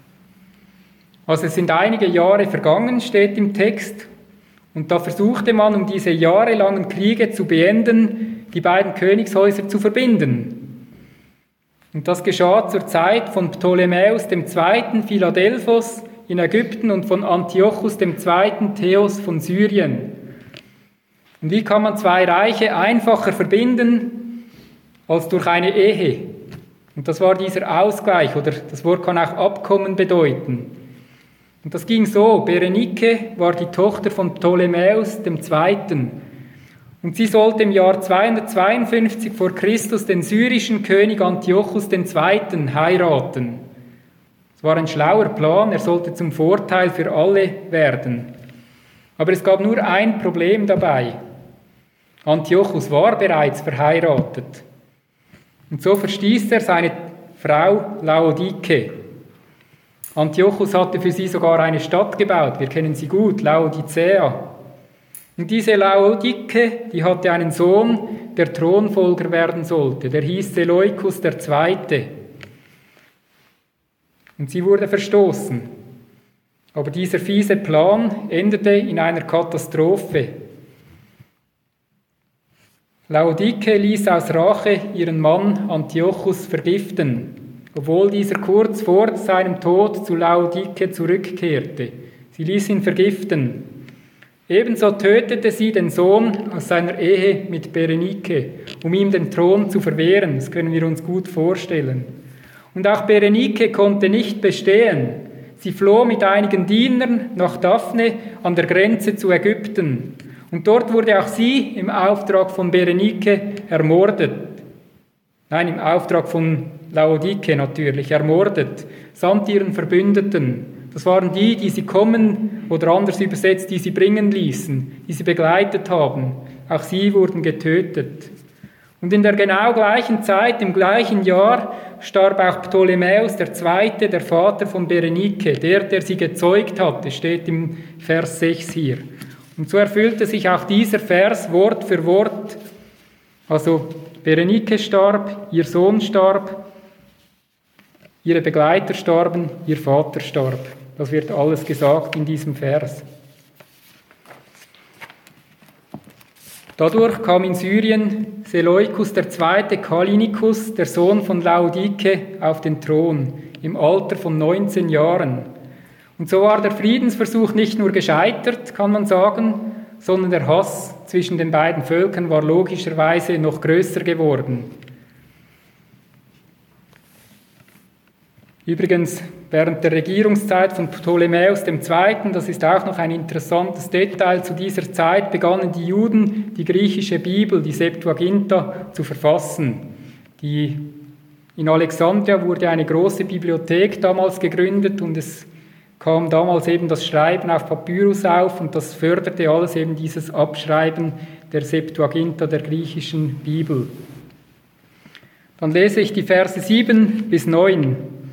Also es sind einige Jahre vergangen, steht im Text, und da versuchte man, um diese jahrelangen Kriege zu beenden, die beiden Königshäuser zu verbinden. Und das geschah zur Zeit von Ptolemäus dem Zweiten Philadelphos in Ägypten und von Antiochus dem Zweiten Theos von Syrien. Und wie kann man zwei Reiche einfacher verbinden als durch eine Ehe? Und das war dieser Ausgleich, oder das Wort kann auch Abkommen bedeuten. Und das ging so: Berenike war die Tochter von Ptolemäus dem Zweiten. Und sie sollte im Jahr zweihundertzweiundfünfzig vor Christus den syrischen König Antiochus den Zweiten heiraten. Es war ein schlauer Plan, er sollte zum Vorteil für alle werden. Aber es gab nur ein Problem dabei. Antiochus war bereits verheiratet. Und so verstieß er seine Frau Laodike. Antiochus hatte für sie sogar eine Stadt gebaut, wir kennen sie gut, Laodicea. Und diese Laodike, die hatte einen Sohn, der Thronfolger werden sollte, der hieß Seleukus der Zweite. Und sie wurde verstoßen. Aber dieser fiese Plan endete in einer Katastrophe. Laodike ließ aus Rache ihren Mann Antiochus vergiften, obwohl dieser kurz vor seinem Tod zu Laodike zurückkehrte. Sie ließ ihn vergiften. Ebenso tötete sie den Sohn aus seiner Ehe mit Berenike, um ihm den Thron zu verwehren. Das können wir uns gut vorstellen. Und auch Berenike konnte nicht bestehen. Sie floh mit einigen Dienern nach Daphne an der Grenze zu Ägypten. Und dort wurde auch sie im Auftrag von Berenike ermordet. Nein, im Auftrag von Laodike natürlich, ermordet, samt ihren Verbündeten. Das waren die, die sie kommen, oder anders übersetzt, die sie bringen ließen, die sie begleitet haben. Auch sie wurden getötet. Und in der genau gleichen Zeit, im gleichen Jahr, starb auch Ptolemäus der Zweite, der Vater von Berenike, der, der sie gezeugt hatte, steht im Vers sechs hier. Und so erfüllte sich auch dieser Vers Wort für Wort. Also Berenike starb, ihr Sohn starb, ihre Begleiter starben, ihr Vater starb. Das wird alles gesagt in diesem Vers. Dadurch kam in Syrien Seleukus der Zweite Kallinicus, der Sohn von Laodike, auf den Thron, im Alter von neunzehn Jahren. Und so war der Friedensversuch nicht nur gescheitert, kann man sagen, sondern der Hass zwischen den beiden Völkern war logischerweise noch größer geworden. Übrigens, während der Regierungszeit von Ptolemäus der Zweite., das ist auch noch ein interessantes Detail, zu dieser Zeit begannen die Juden, die griechische Bibel, die Septuaginta, zu verfassen. Die, in Alexandria wurde eine große Bibliothek damals gegründet und es kam damals eben das Schreiben auf Papyrus auf und das förderte alles eben dieses Abschreiben der Septuaginta, der griechischen Bibel. Dann lese ich die Verse sieben bis neun.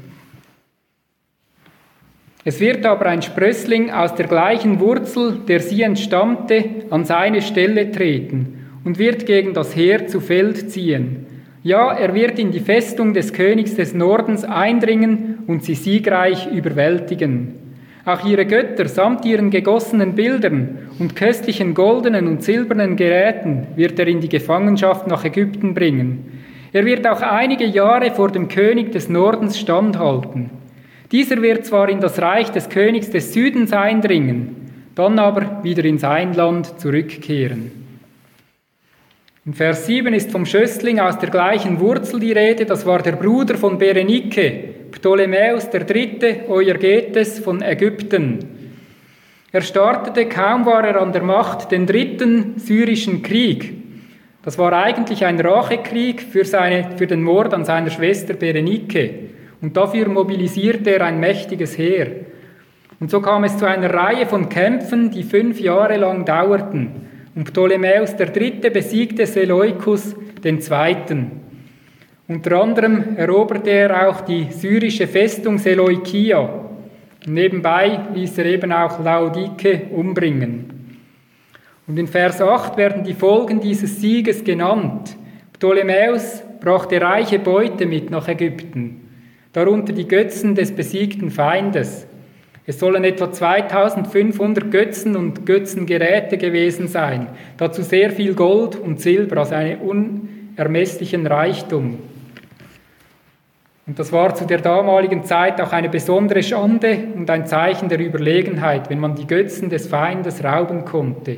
Es wird aber ein Sprössling aus der gleichen Wurzel, der sie entstammte, an seine Stelle treten und wird gegen das Heer zu Feld ziehen. Ja, er wird in die Festung des Königs des Nordens eindringen und sie siegreich überwältigen. Auch ihre Götter samt ihren gegossenen Bildern und köstlichen goldenen und silbernen Geräten wird er in die Gefangenschaft nach Ägypten bringen. Er wird auch einige Jahre vor dem König des Nordens standhalten. Dieser wird zwar in das Reich des Königs des Südens eindringen, dann aber wieder in sein Land zurückkehren. In Vers sieben ist vom Schössling aus der gleichen Wurzel die Rede, das war der Bruder von Berenike, Ptolemäus der Dritte, Euergetes von Ägypten. Er startete, kaum war er an der Macht, den dritten syrischen Krieg. Das war eigentlich ein Rachekrieg für, seine, für den Mord an seiner Schwester Berenike. Und dafür mobilisierte er ein mächtiges Heer. Und so kam es zu einer Reihe von Kämpfen, die fünf Jahre lang dauerten. Und Ptolemäus der Dritte besiegte Seleukus den Zweiten. Unter anderem eroberte er auch die syrische Festung Seleukia. Und nebenbei ließ er eben auch Laodike umbringen. Und in Vers acht werden die Folgen dieses Sieges genannt. Ptolemäus brachte reiche Beute mit nach Ägypten, darunter die Götzen des besiegten Feindes. Es sollen etwa zweitausendfünfhundert Götzen und Götzengeräte gewesen sein, dazu sehr viel Gold und Silber, also einen unermesslichen Reichtum. Und das war zu der damaligen Zeit auch eine besondere Schande und ein Zeichen der Überlegenheit, wenn man die Götzen des Feindes rauben konnte.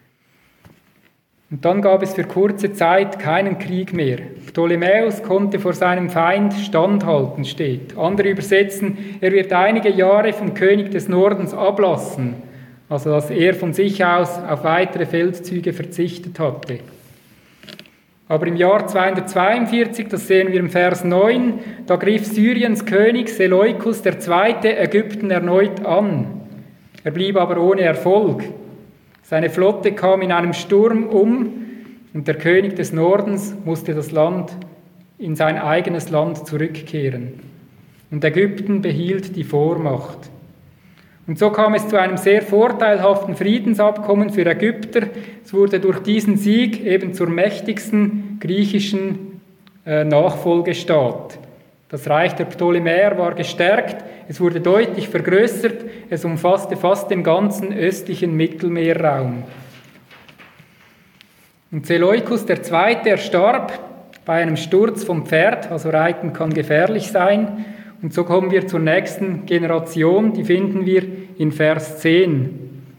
Und dann gab es für kurze Zeit keinen Krieg mehr. Ptolemäus konnte vor seinem Feind standhalten, steht. Andere übersetzen, er wird einige Jahre vom König des Nordens ablassen, also dass er von sich aus auf weitere Feldzüge verzichtet hatte. Aber im Jahr zweihundertzweiundvierzig, das sehen wir im Vers neun, da griff Syriens König Seleukus der Zweite Ägypten erneut an. Er blieb aber ohne Erfolg. Seine Flotte kam in einem Sturm um und der König des Nordens musste das Land in sein eigenes Land zurückkehren. und Ägypten behielt die Vormacht. Und so kam es zu einem sehr vorteilhaften Friedensabkommen für Ägypter. Es wurde durch diesen Sieg eben zur mächtigsten griechischen äh, Nachfolgestaat. Das Reich der Ptolemäer war gestärkt, es wurde deutlich vergrößert, es umfasste fast den ganzen östlichen Mittelmeerraum. Und Seleukus der Zweite, er starb bei einem Sturz vom Pferd, also Reiten kann gefährlich sein. Und so kommen wir zur nächsten Generation, die finden wir in Vers zehn.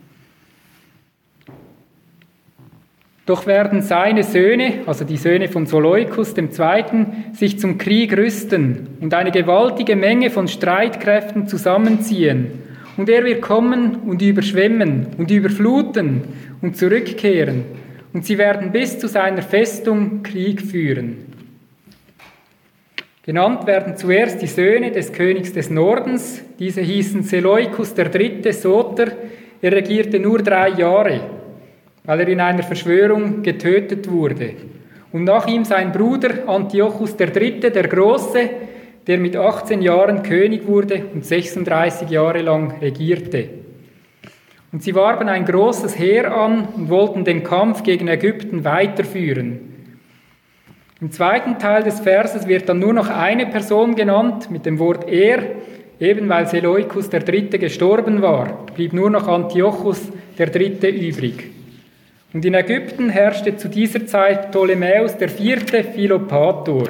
Doch werden seine Söhne, also die Söhne von Seleukus dem Zweiten, sich zum Krieg rüsten und eine gewaltige Menge von Streitkräften zusammenziehen. Und er wird kommen und überschwemmen und überfluten und zurückkehren. Und sie werden bis zu seiner Festung Krieg führen. Genannt werden zuerst die Söhne des Königs des Nordens. Diese hießen Seleukus der Dritte, Soter. Er regierte nur drei Jahre, weil er in einer Verschwörung getötet wurde. Und nach ihm sein Bruder Antiochus der Dritte, der Große, der mit achtzehn Jahren König wurde und sechsunddreißig Jahre lang regierte. Und sie warben ein großes Heer an und wollten den Kampf gegen Ägypten weiterführen. Im zweiten Teil des Verses wird dann nur noch eine Person genannt mit dem Wort er, eben weil Seleukus der Dritte gestorben war, blieb nur noch Antiochus der Dritte übrig. Und in Ägypten herrschte zu dieser Zeit Ptolemäus der Vierte Philopator.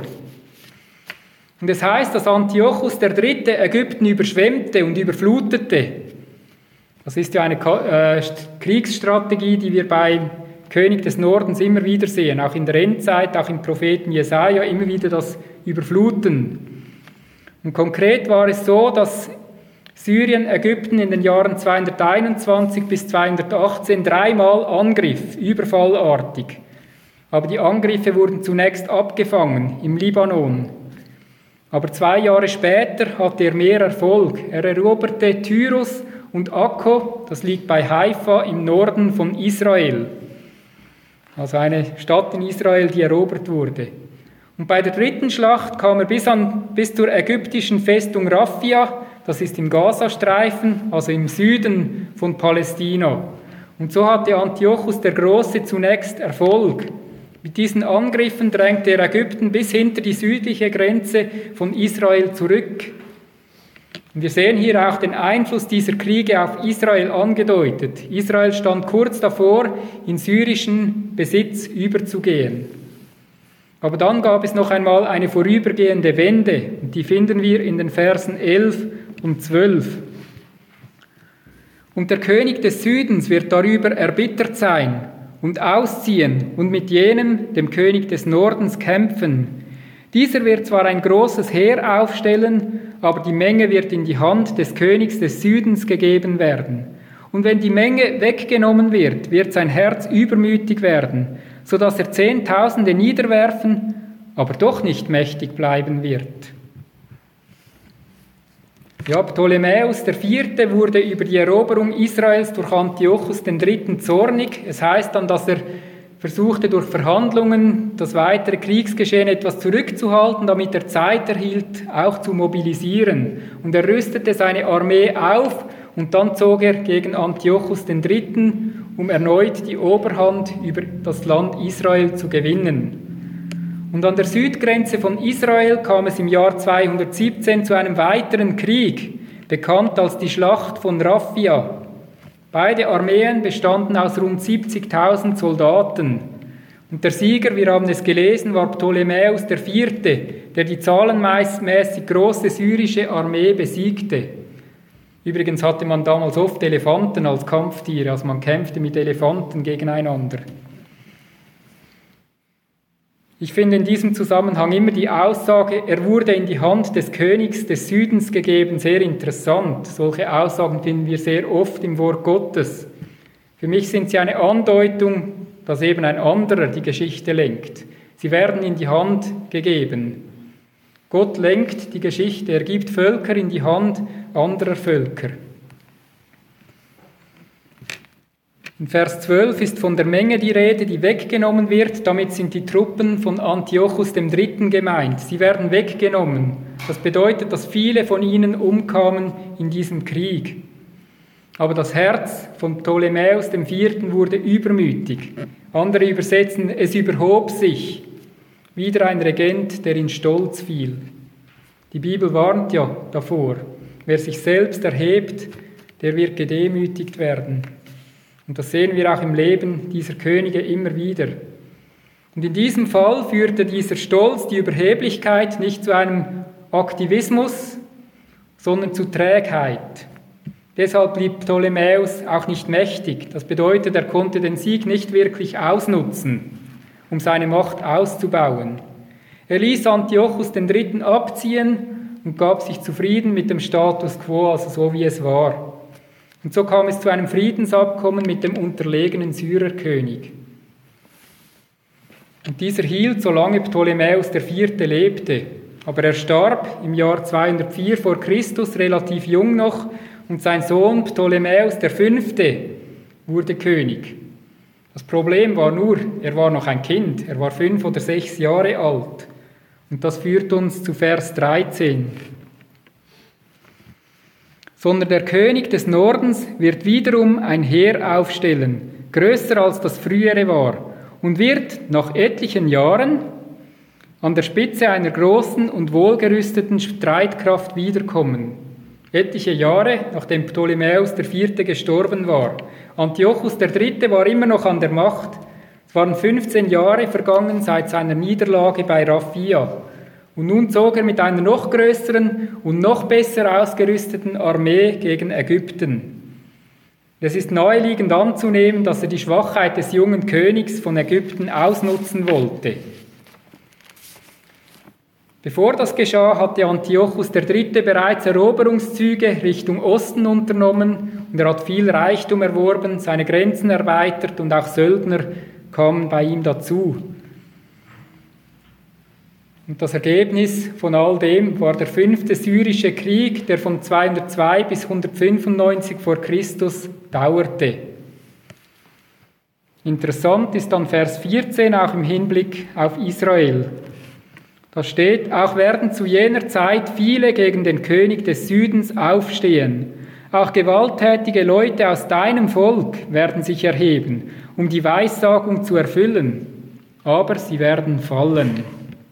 Und es heißt, dass Antiochus der Dritte Ägypten überschwemmte und überflutete. Das ist ja eine äh, Kriegsstrategie, die wir beim König des Nordens immer wieder sehen, auch in der Endzeit, auch im Propheten Jesaja, immer wieder das Überfluten. Und konkret war es so, dass Syrien Ägypten in den Jahren zweihunderteinundzwanzig bis zweihundertachtzehn dreimal angriff, überfallartig. Aber die Angriffe wurden zunächst abgefangen im Libanon. Aber zwei Jahre später hatte er mehr Erfolg. Er eroberte Tyrus und Akko, das liegt bei Haifa im Norden von Israel. Also eine Stadt in Israel, die erobert wurde. Und bei der dritten Schlacht kam er bis, an, bis zur ägyptischen Festung Raphia, das ist im Gazastreifen, also im Süden von Palästina. Und so hatte Antiochus der Große zunächst Erfolg. Mit diesen Angriffen drängte er Ägypten bis hinter die südliche Grenze von Israel zurück. Und wir sehen hier auch den Einfluss dieser Kriege auf Israel angedeutet. Israel stand kurz davor, in syrischen Besitz überzugehen. Aber dann gab es noch einmal eine vorübergehende Wende, und die finden wir in den Versen elf und zwölf. Und der König des Südens wird darüber erbittert sein und ausziehen und mit jenem, dem König des Nordens, kämpfen. Dieser wird zwar ein großes Heer aufstellen, aber die Menge wird in die Hand des Königs des Südens gegeben werden. Und wenn die Menge weggenommen wird, wird sein Herz übermütig werden, so dass er Zehntausende niederwerfen, aber doch nicht mächtig bleiben wird. Ja, Ptolemäus der Vierte wurde über die Eroberung Israels durch Antiochus den Dritten zornig. Es heißt dann, dass er versuchte durch Verhandlungen das weitere Kriegsgeschehen etwas zurückzuhalten, damit er Zeit erhielt, auch zu mobilisieren. Und er rüstete seine Armee auf und dann zog er gegen Antiochus den Dritten, um erneut die Oberhand über das Land Israel zu gewinnen. Und an der Südgrenze von Israel kam es im Jahr zweihundertsiebzehn zu einem weiteren Krieg, bekannt als die Schlacht von Raphia. Beide Armeen bestanden aus rund siebzigtausend Soldaten. Und der Sieger, wir haben es gelesen, war Ptolemäus der Vierte, der die zahlenmäßig große syrische Armee besiegte. Übrigens hatte man damals oft Elefanten als Kampftiere, also man kämpfte mit Elefanten gegeneinander. Ich finde in diesem Zusammenhang immer die Aussage, er wurde in die Hand des Königs des Südens gegeben, sehr interessant. Solche Aussagen finden wir sehr oft im Wort Gottes. Für mich sind sie eine Andeutung, dass eben ein anderer die Geschichte lenkt. Sie werden in die Hand gegeben. Gott lenkt die Geschichte, er gibt Völker in die Hand anderer Völker. In Vers zwölf ist von der Menge die Rede, die weggenommen wird. Damit sind die Truppen von Antiochus dem Dritten gemeint. Sie werden weggenommen. Das bedeutet, dass viele von ihnen umkamen in diesem Krieg. Aber das Herz von Ptolemäus dem Vierten wurde übermütig. Andere übersetzen, es überhob sich. Wieder ein Regent, der in Stolz fiel. Die Bibel warnt ja davor. Wer sich selbst erhebt, der wird gedemütigt werden. Und das sehen wir auch im Leben dieser Könige immer wieder. Und in diesem Fall führte dieser Stolz, die Überheblichkeit nicht zu einem Aktivismus, sondern zu Trägheit. Deshalb blieb Ptolemäus auch nicht mächtig. Das bedeutet, er konnte den Sieg nicht wirklich ausnutzen, um seine Macht auszubauen. Er ließ Antiochus den Dritten abziehen und gab sich zufrieden mit dem Status quo, also so wie es war. Und so kam es zu einem Friedensabkommen mit dem unterlegenen Syrerkönig. Und dieser hielt, solange Ptolemäus der Vierte lebte. Aber er starb im Jahr zweihundertvier vor Christus, relativ jung noch, und sein Sohn Ptolemäus der Fünfte wurde König. Das Problem war nur, er war noch ein Kind, er war fünf oder sechs Jahre alt. Und das führt uns zu Vers dreizehn. Sondern der König des Nordens wird wiederum ein Heer aufstellen, größer als das frühere war, und wird nach etlichen Jahren an der Spitze einer großen und wohlgerüsteten Streitkraft wiederkommen. Etliche Jahre, nachdem Ptolemäus der Vierte gestorben war. Antiochus der Dritte war immer noch an der Macht. Es waren fünfzehn Jahre vergangen seit seiner Niederlage bei Raphia. Und nun zog er mit einer noch größeren und noch besser ausgerüsteten Armee gegen Ägypten. Es ist naheliegend anzunehmen, dass er die Schwachheit des jungen Königs von Ägypten ausnutzen wollte. Bevor das geschah, hatte Antiochus der Dritte bereits Eroberungszüge Richtung Osten unternommen und er hat viel Reichtum erworben, seine Grenzen erweitert und auch Söldner kamen bei ihm dazu. Und das Ergebnis von all dem war der fünfte syrische Krieg, der von zweihundertzwei bis hundertfünfundneunzig vor Christus dauerte. Interessant ist dann Vers vierzehn auch im Hinblick auf Israel. Da steht, auch werden zu jener Zeit viele gegen den König des Südens aufstehen. Auch gewalttätige Leute aus deinem Volk werden sich erheben, um die Weissagung zu erfüllen. Aber sie werden fallen.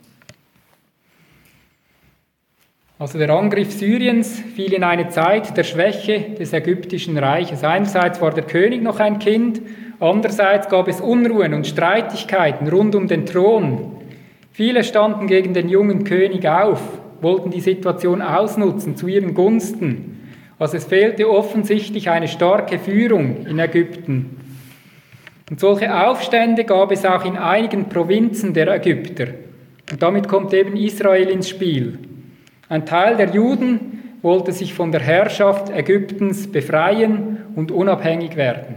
Also der Angriff Syriens fiel in eine Zeit der Schwäche des ägyptischen Reiches. Einerseits war der König noch ein Kind, andererseits gab es Unruhen und Streitigkeiten rund um den Thron. Viele standen gegen den jungen König auf, wollten die Situation ausnutzen zu ihren Gunsten. Also es fehlte offensichtlich eine starke Führung in Ägypten. Und solche Aufstände gab es auch in einigen Provinzen der Ägypter. Und damit kommt eben Israel ins Spiel. Ein Teil der Juden wollte sich von der Herrschaft Ägyptens befreien und unabhängig werden.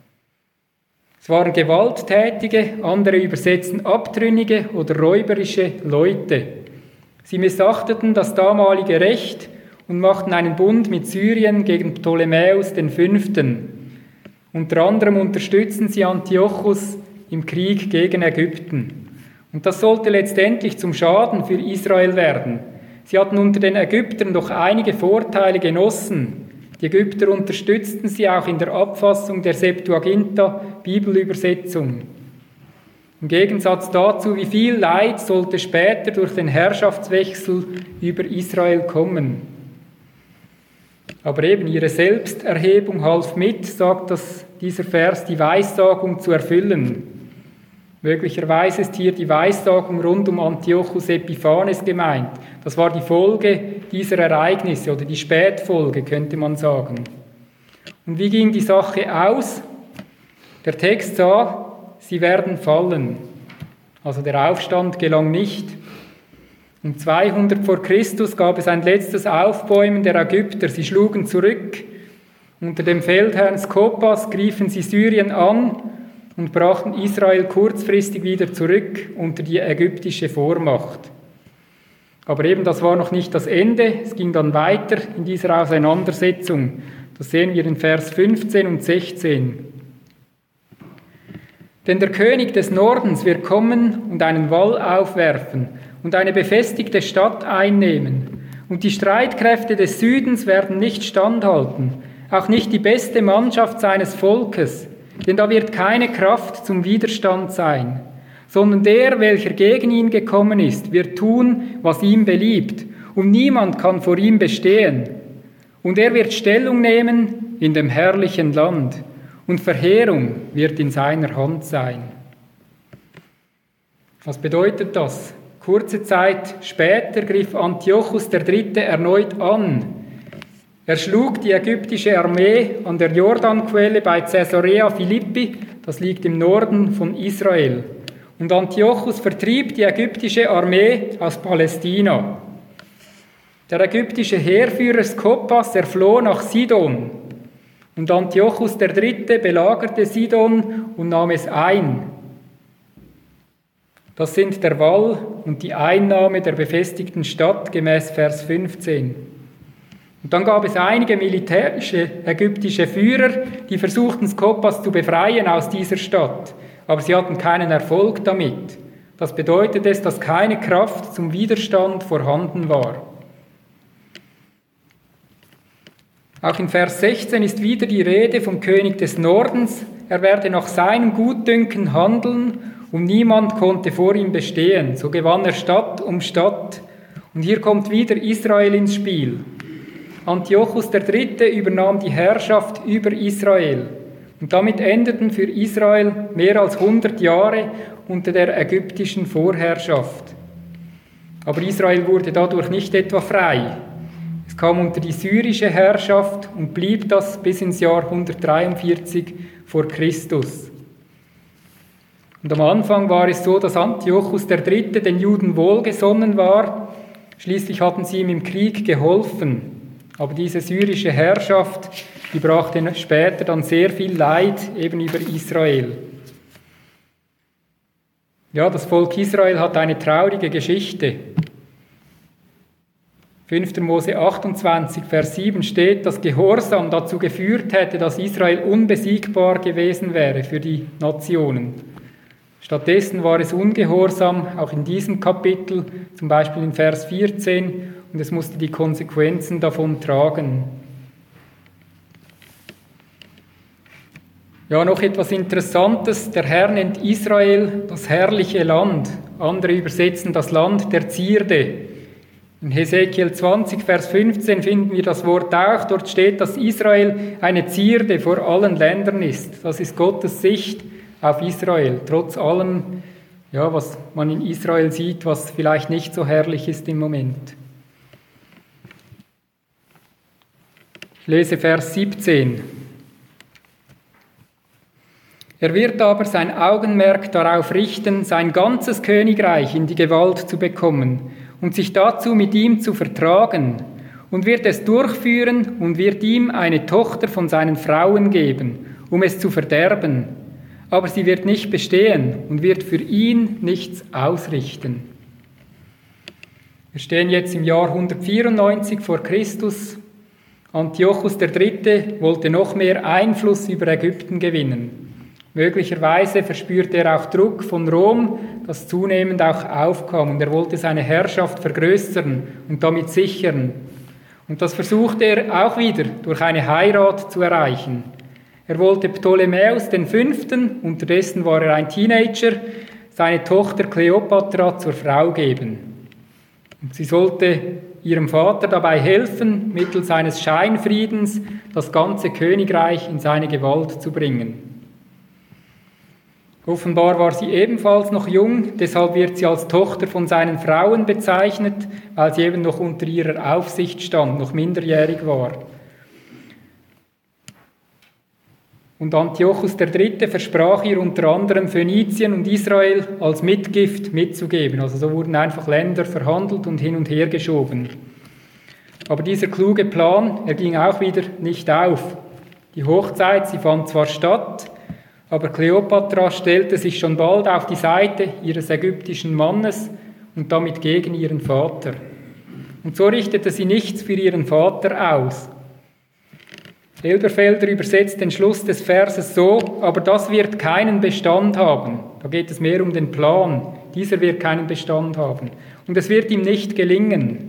Es waren gewalttätige, andere übersetzen abtrünnige oder räuberische Leute. Sie missachteten das damalige Recht und machten einen Bund mit Syrien gegen Ptolemäus den Fünften. Unter anderem unterstützten sie Antiochus im Krieg gegen Ägypten. Und das sollte letztendlich zum Schaden für Israel werden. Sie hatten unter den Ägyptern doch einige Vorteile genossen. Die Ägypter unterstützten sie auch in der Abfassung der Septuaginta, Bibelübersetzung. Im Gegensatz dazu, wie viel Leid sollte später durch den Herrschaftswechsel über Israel kommen. Aber eben ihre Selbsterhebung half mit, sagt das, dieser Vers, die Weissagung zu erfüllen. Möglicherweise ist hier die Weissagung rund um Antiochus Epiphanes gemeint. Das war die Folge dieser Ereignisse oder die Spätfolge, könnte man sagen. Und wie ging die Sache aus? Der Text sah, sie werden fallen. Also der Aufstand gelang nicht. Um zweihundert vor Christus gab es ein letztes Aufbäumen der Ägypter. Sie schlugen zurück. Unter dem Feldherrn Skopas griffen sie Syrien an und brachten Israel kurzfristig wieder zurück unter die ägyptische Vormacht. Aber eben das war noch nicht das Ende, es ging dann weiter in dieser Auseinandersetzung. Das sehen wir in Vers fünfzehn und sechzehn. Denn der König des Nordens wird kommen und einen Wall aufwerfen und eine befestigte Stadt einnehmen. Und die Streitkräfte des Südens werden nicht standhalten, auch nicht die beste Mannschaft seines Volkes, denn da wird keine Kraft zum Widerstand sein, sondern der, welcher gegen ihn gekommen ist, wird tun, was ihm beliebt, und niemand kann vor ihm bestehen. Und er wird Stellung nehmen in dem herrlichen Land, und Verheerung wird in seiner Hand sein. Was bedeutet das? Kurze Zeit später griff Antiochus der Dritte erneut an. Er schlug die ägyptische Armee an der Jordanquelle bei Caesarea Philippi, das liegt im Norden von Israel. Und Antiochus vertrieb die ägyptische Armee aus Palästina. Der ägyptische Heerführer Skopas erfloh nach Sidon. Und Antiochus der Dritte belagerte Sidon und nahm es ein. Das sind der Wall und die Einnahme der befestigten Stadt gemäß Vers fünfzehn. Und dann gab es einige militärische ägyptische Führer, die versuchten, Skopas zu befreien aus dieser Stadt, aber sie hatten keinen Erfolg damit. Das bedeutet es, dass keine Kraft zum Widerstand vorhanden war. Auch in Vers sechzehn ist wieder die Rede vom König des Nordens. Er werde nach seinem Gutdünken handeln und niemand konnte vor ihm bestehen. So gewann er Stadt um Stadt. Und hier kommt wieder Israel ins Spiel. Antiochus der Dritte übernahm die Herrschaft über Israel. Und damit endeten für Israel mehr als hundert Jahre unter der ägyptischen Vorherrschaft. Aber Israel wurde dadurch nicht etwa frei. Es kam unter die syrische Herrschaft und blieb das bis ins Jahr hundertdreiundvierzig vor Christus. Und am Anfang war es so, dass Antiochus der Dritte den Juden wohlgesonnen war. Schließlich hatten sie ihm im Krieg geholfen. Aber diese syrische Herrschaft, die brachte später dann sehr viel Leid eben über Israel. Ja, das Volk Israel hat eine traurige Geschichte. fünfter Mose achtundzwanzig, Vers sieben steht, dass Gehorsam dazu geführt hätte, dass Israel unbesiegbar gewesen wäre für die Nationen. Stattdessen war es Ungehorsam, auch in diesem Kapitel, zum Beispiel in Vers vierzehn, und es musste die Konsequenzen davon tragen. Ja, noch etwas Interessantes. Der Herr nennt Israel das herrliche Land. Andere übersetzen das Land der Zierde. In Hesekiel zwanzig, Vers fünfzehn finden wir das Wort auch. Dort steht, dass Israel eine Zierde vor allen Ländern ist. Das ist Gottes Sicht auf Israel. Trotz allem, ja, was man in Israel sieht, was vielleicht nicht so herrlich ist im Moment. Ich lese Vers siebzehn. Er wird aber sein Augenmerk darauf richten, sein ganzes Königreich in die Gewalt zu bekommen und sich dazu mit ihm zu vertragen, und wird es durchführen und wird ihm eine Tochter von seinen Frauen geben, um es zu verderben. Aber sie wird nicht bestehen und wird für ihn nichts ausrichten. Wir stehen jetzt im Jahr hundertvierundneunzig vor Christus. Antiochus der Dritte wollte noch mehr Einfluss über Ägypten gewinnen. Möglicherweise verspürte er auch Druck von Rom, das zunehmend auch aufkam, und er wollte seine Herrschaft vergrößern und damit sichern. Und das versuchte er auch wieder durch eine Heirat zu erreichen. Er wollte Ptolemäus den Fünften, unterdessen war er ein Teenager, seine Tochter Kleopatra zur Frau geben. Und sie sollte ihrem Vater dabei helfen, mittels eines Scheinfriedens das ganze Königreich in seine Gewalt zu bringen. Offenbar war sie ebenfalls noch jung, deshalb wird sie als Tochter von seinen Frauen bezeichnet, weil sie eben noch unter ihrer Aufsicht stand, noch minderjährig war. Und Antiochus der Dritte versprach ihr unter anderem Phönizien und Israel als Mitgift mitzugeben. Also so wurden einfach Länder verhandelt und hin und her geschoben. Aber dieser kluge Plan, er ging auch wieder nicht auf. Die Hochzeit, sie fand zwar statt, aber Kleopatra stellte sich schon bald auf die Seite ihres ägyptischen Mannes und damit gegen ihren Vater. Und so richtete sie nichts für ihren Vater aus. Elberfelder übersetzt den Schluss des Verses so: aber das wird keinen Bestand haben. Da geht es mehr um den Plan. Dieser wird keinen Bestand haben. Und es wird ihm nicht gelingen.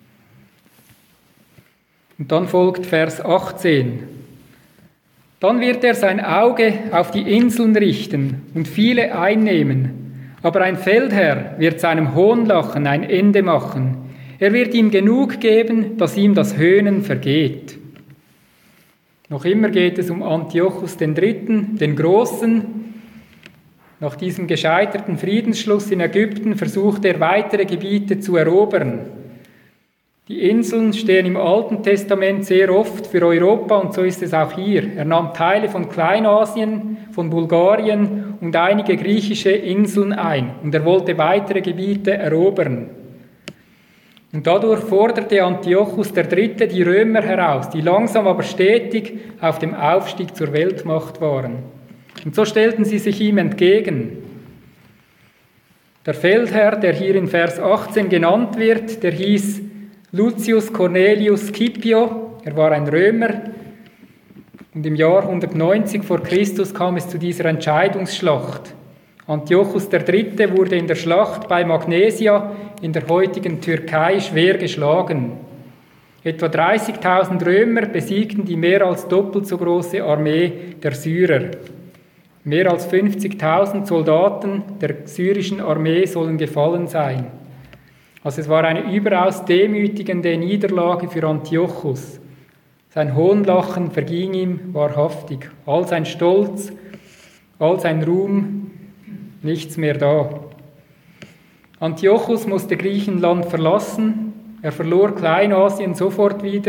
Und dann folgt Vers achtzehn. Dann wird er sein Auge auf die Inseln richten und viele einnehmen. Aber ein Feldherr wird seinem Hohnlachen ein Ende machen. Er wird ihm genug geben, dass ihm das Höhnen vergeht. Noch immer geht es um Antiochus den Dritten, den Großen. Nach diesem gescheiterten Friedensschluss in Ägypten versucht er, weitere Gebiete zu erobern. Die Inseln stehen im Alten Testament sehr oft für Europa und so ist es auch hier. Er nahm Teile von Kleinasien, von Bulgarien und einige griechische Inseln ein und er wollte weitere Gebiete erobern. Und dadurch forderte Antiochus der Dritte die Römer heraus, die langsam aber stetig auf dem Aufstieg zur Weltmacht waren. Und so stellten sie sich ihm entgegen. Der Feldherr, der hier in Vers achtzehn genannt wird, der hieß Lucius Cornelius Scipio, er war ein Römer. Und im Jahr hundertneunzig vor Christus kam es zu dieser Entscheidungsschlacht. Antiochus der Dritte wurde in der Schlacht bei Magnesia in der heutigen Türkei schwer geschlagen. Etwa dreißigtausend Römer besiegten die mehr als doppelt so große Armee der Syrer. Mehr als fünfzigtausend Soldaten der syrischen Armee sollen gefallen sein. Also es war eine überaus demütigende Niederlage für Antiochus. Sein Hohnlachen verging ihm wahrhaftig. All sein Stolz, all sein Ruhm, nichts mehr da. Antiochus musste Griechenland verlassen. Er verlor Kleinasien sofort wieder.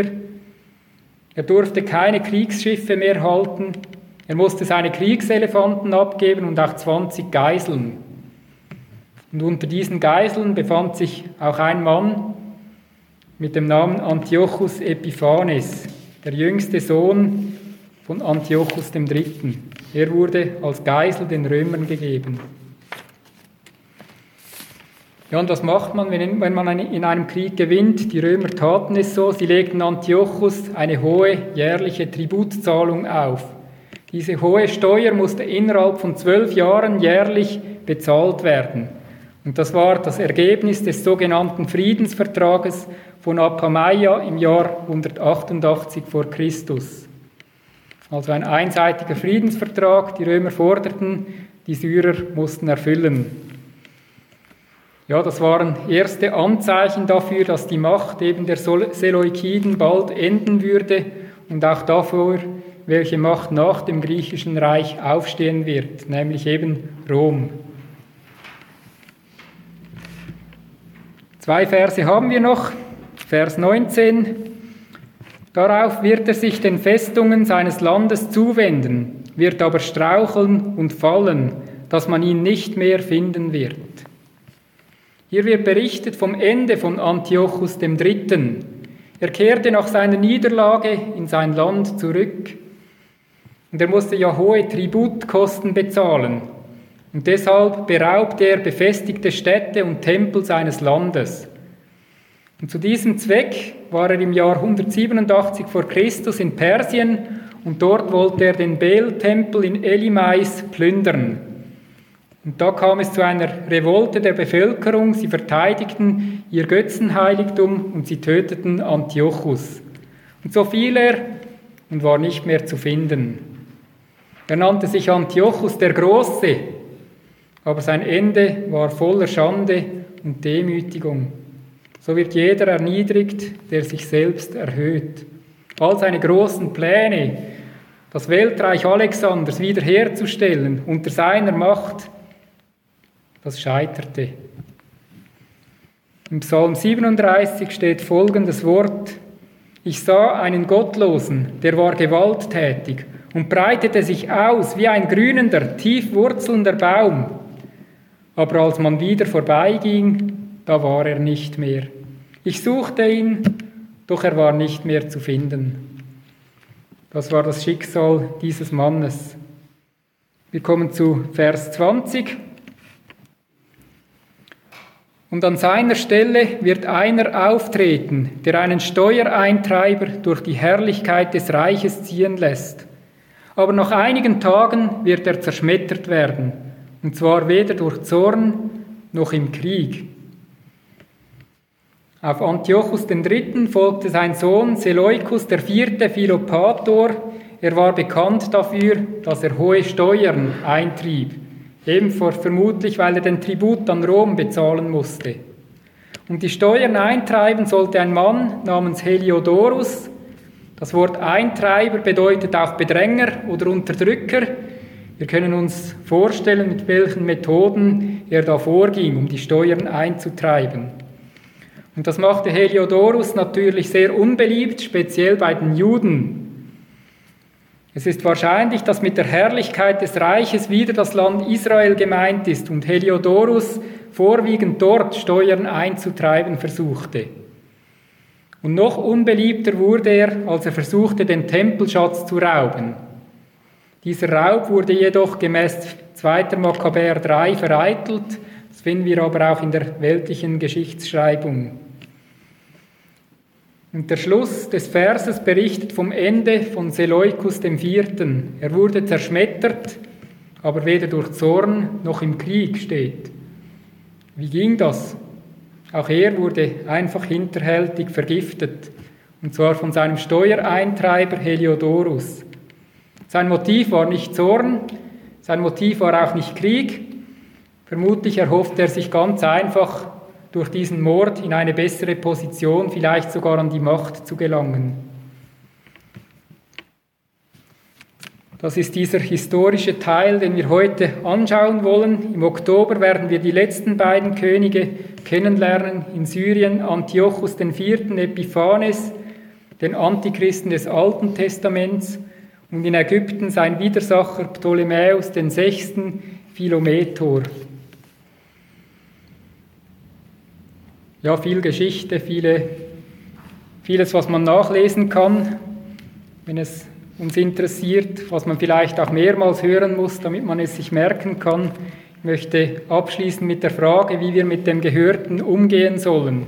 Er durfte keine Kriegsschiffe mehr halten. Er musste seine Kriegselefanten abgeben und auch zwanzig Geiseln. Und unter diesen Geiseln befand sich auch ein Mann mit dem Namen Antiochus Epiphanes, der jüngste Sohn von Antiochus dem Dritten. Er wurde als Geisel den Römern gegeben. Ja, und was macht man, wenn, wenn man in einem Krieg gewinnt? Die Römer taten es so, sie legten Antiochus eine hohe jährliche Tributzahlung auf. Diese hohe Steuer musste innerhalb von zwölf Jahren jährlich bezahlt werden. Und das war das Ergebnis des sogenannten Friedensvertrages von Apamaia im Jahr hundertachtundachtzig vor Christus. Also ein einseitiger Friedensvertrag, die Römer forderten, die Syrer mussten erfüllen. Ja, das waren erste Anzeichen dafür, dass die Macht eben der Seleukiden bald enden würde und auch dafür, welche Macht nach dem griechischen Reich aufstehen wird, nämlich eben Rom. Zwei Verse haben wir noch. Vers neunzehn. Darauf wird er sich den Festungen seines Landes zuwenden, wird aber straucheln und fallen, dass man ihn nicht mehr finden wird. Hier wird berichtet vom Ende von Antiochus dem Dritten. Er kehrte nach seiner Niederlage in sein Land zurück und er musste ja hohe Tributkosten bezahlen. Und deshalb beraubte er befestigte Städte und Tempel seines Landes. Und zu diesem Zweck war er im Jahr hundertsiebenundachtzig vor Christus in Persien und dort wollte er den Bel-Tempel in Elymais plündern. Und da kam es zu einer Revolte der Bevölkerung. Sie verteidigten ihr Götzenheiligtum und sie töteten Antiochus. Und so fiel er und war nicht mehr zu finden. Er nannte sich Antiochus der Große, aber sein Ende war voller Schande und Demütigung. So wird jeder erniedrigt, der sich selbst erhöht. All seine großen Pläne, das Weltreich Alexanders wiederherzustellen unter seiner Macht, das scheiterte. Im Psalm siebenunddreißig steht folgendes Wort: Ich sah einen Gottlosen, der war gewalttätig und breitete sich aus wie ein grünender, tief wurzelnder Baum. Aber als man wieder vorbeiging, da war er nicht mehr. Ich suchte ihn, doch er war nicht mehr zu finden. Das war das Schicksal dieses Mannes. Wir kommen zu Vers zwanzig. Und an seiner Stelle wird einer auftreten, der einen Steuereintreiber durch die Herrlichkeit des Reiches ziehen lässt. Aber nach einigen Tagen wird er zerschmettert werden, und zwar weder durch Zorn noch im Krieg. Auf Antiochus den Dritten folgte sein Sohn Seleukus der Vierte Philopator. Er war bekannt dafür, dass er hohe Steuern eintrieb. Ebenfalls vermutlich, weil er den Tribut an Rom bezahlen musste. Und die Steuern eintreiben sollte ein Mann namens Heliodorus. Das Wort Eintreiber bedeutet auch Bedränger oder Unterdrücker. Wir können uns vorstellen, mit welchen Methoden er da vorging, um die Steuern einzutreiben. Und das machte Heliodorus natürlich sehr unbeliebt, speziell bei den Juden. Es ist wahrscheinlich, dass mit der Herrlichkeit des Reiches wieder das Land Israel gemeint ist und Heliodorus vorwiegend dort Steuern einzutreiben versuchte. Und noch unbeliebter wurde er, als er versuchte, den Tempelschatz zu rauben. Dieser Raub wurde jedoch gemäß zweiter Makkabäer drei vereitelt. Das finden wir aber auch in der weltlichen Geschichtsschreibung. Und der Schluss des Verses berichtet vom Ende von Seleukus dem Vierten. Er wurde zerschmettert, aber weder durch Zorn noch im Krieg steht. Wie ging das? Auch er wurde einfach hinterhältig vergiftet, und zwar von seinem Steuereintreiber Heliodorus. Sein Motiv war nicht Zorn, sein Motiv war auch nicht Krieg. Vermutlich erhoffte er sich ganz einfach, durch diesen Mord in eine bessere Position, vielleicht sogar an die Macht zu gelangen. Das ist dieser historische Teil, den wir heute anschauen wollen. Im Oktober werden wir die letzten beiden Könige kennenlernen. In Syrien Antiochus den Vierten Epiphanes, den Antichristen des Alten Testaments, und in Ägypten sein Widersacher Ptolemäus den Sechsten Philometor. Ja, viel Geschichte, viele, vieles, was man nachlesen kann, wenn es uns interessiert, was man vielleicht auch mehrmals hören muss, damit man es sich merken kann. Ich möchte abschließen mit der Frage, wie wir mit dem Gehörten umgehen sollen.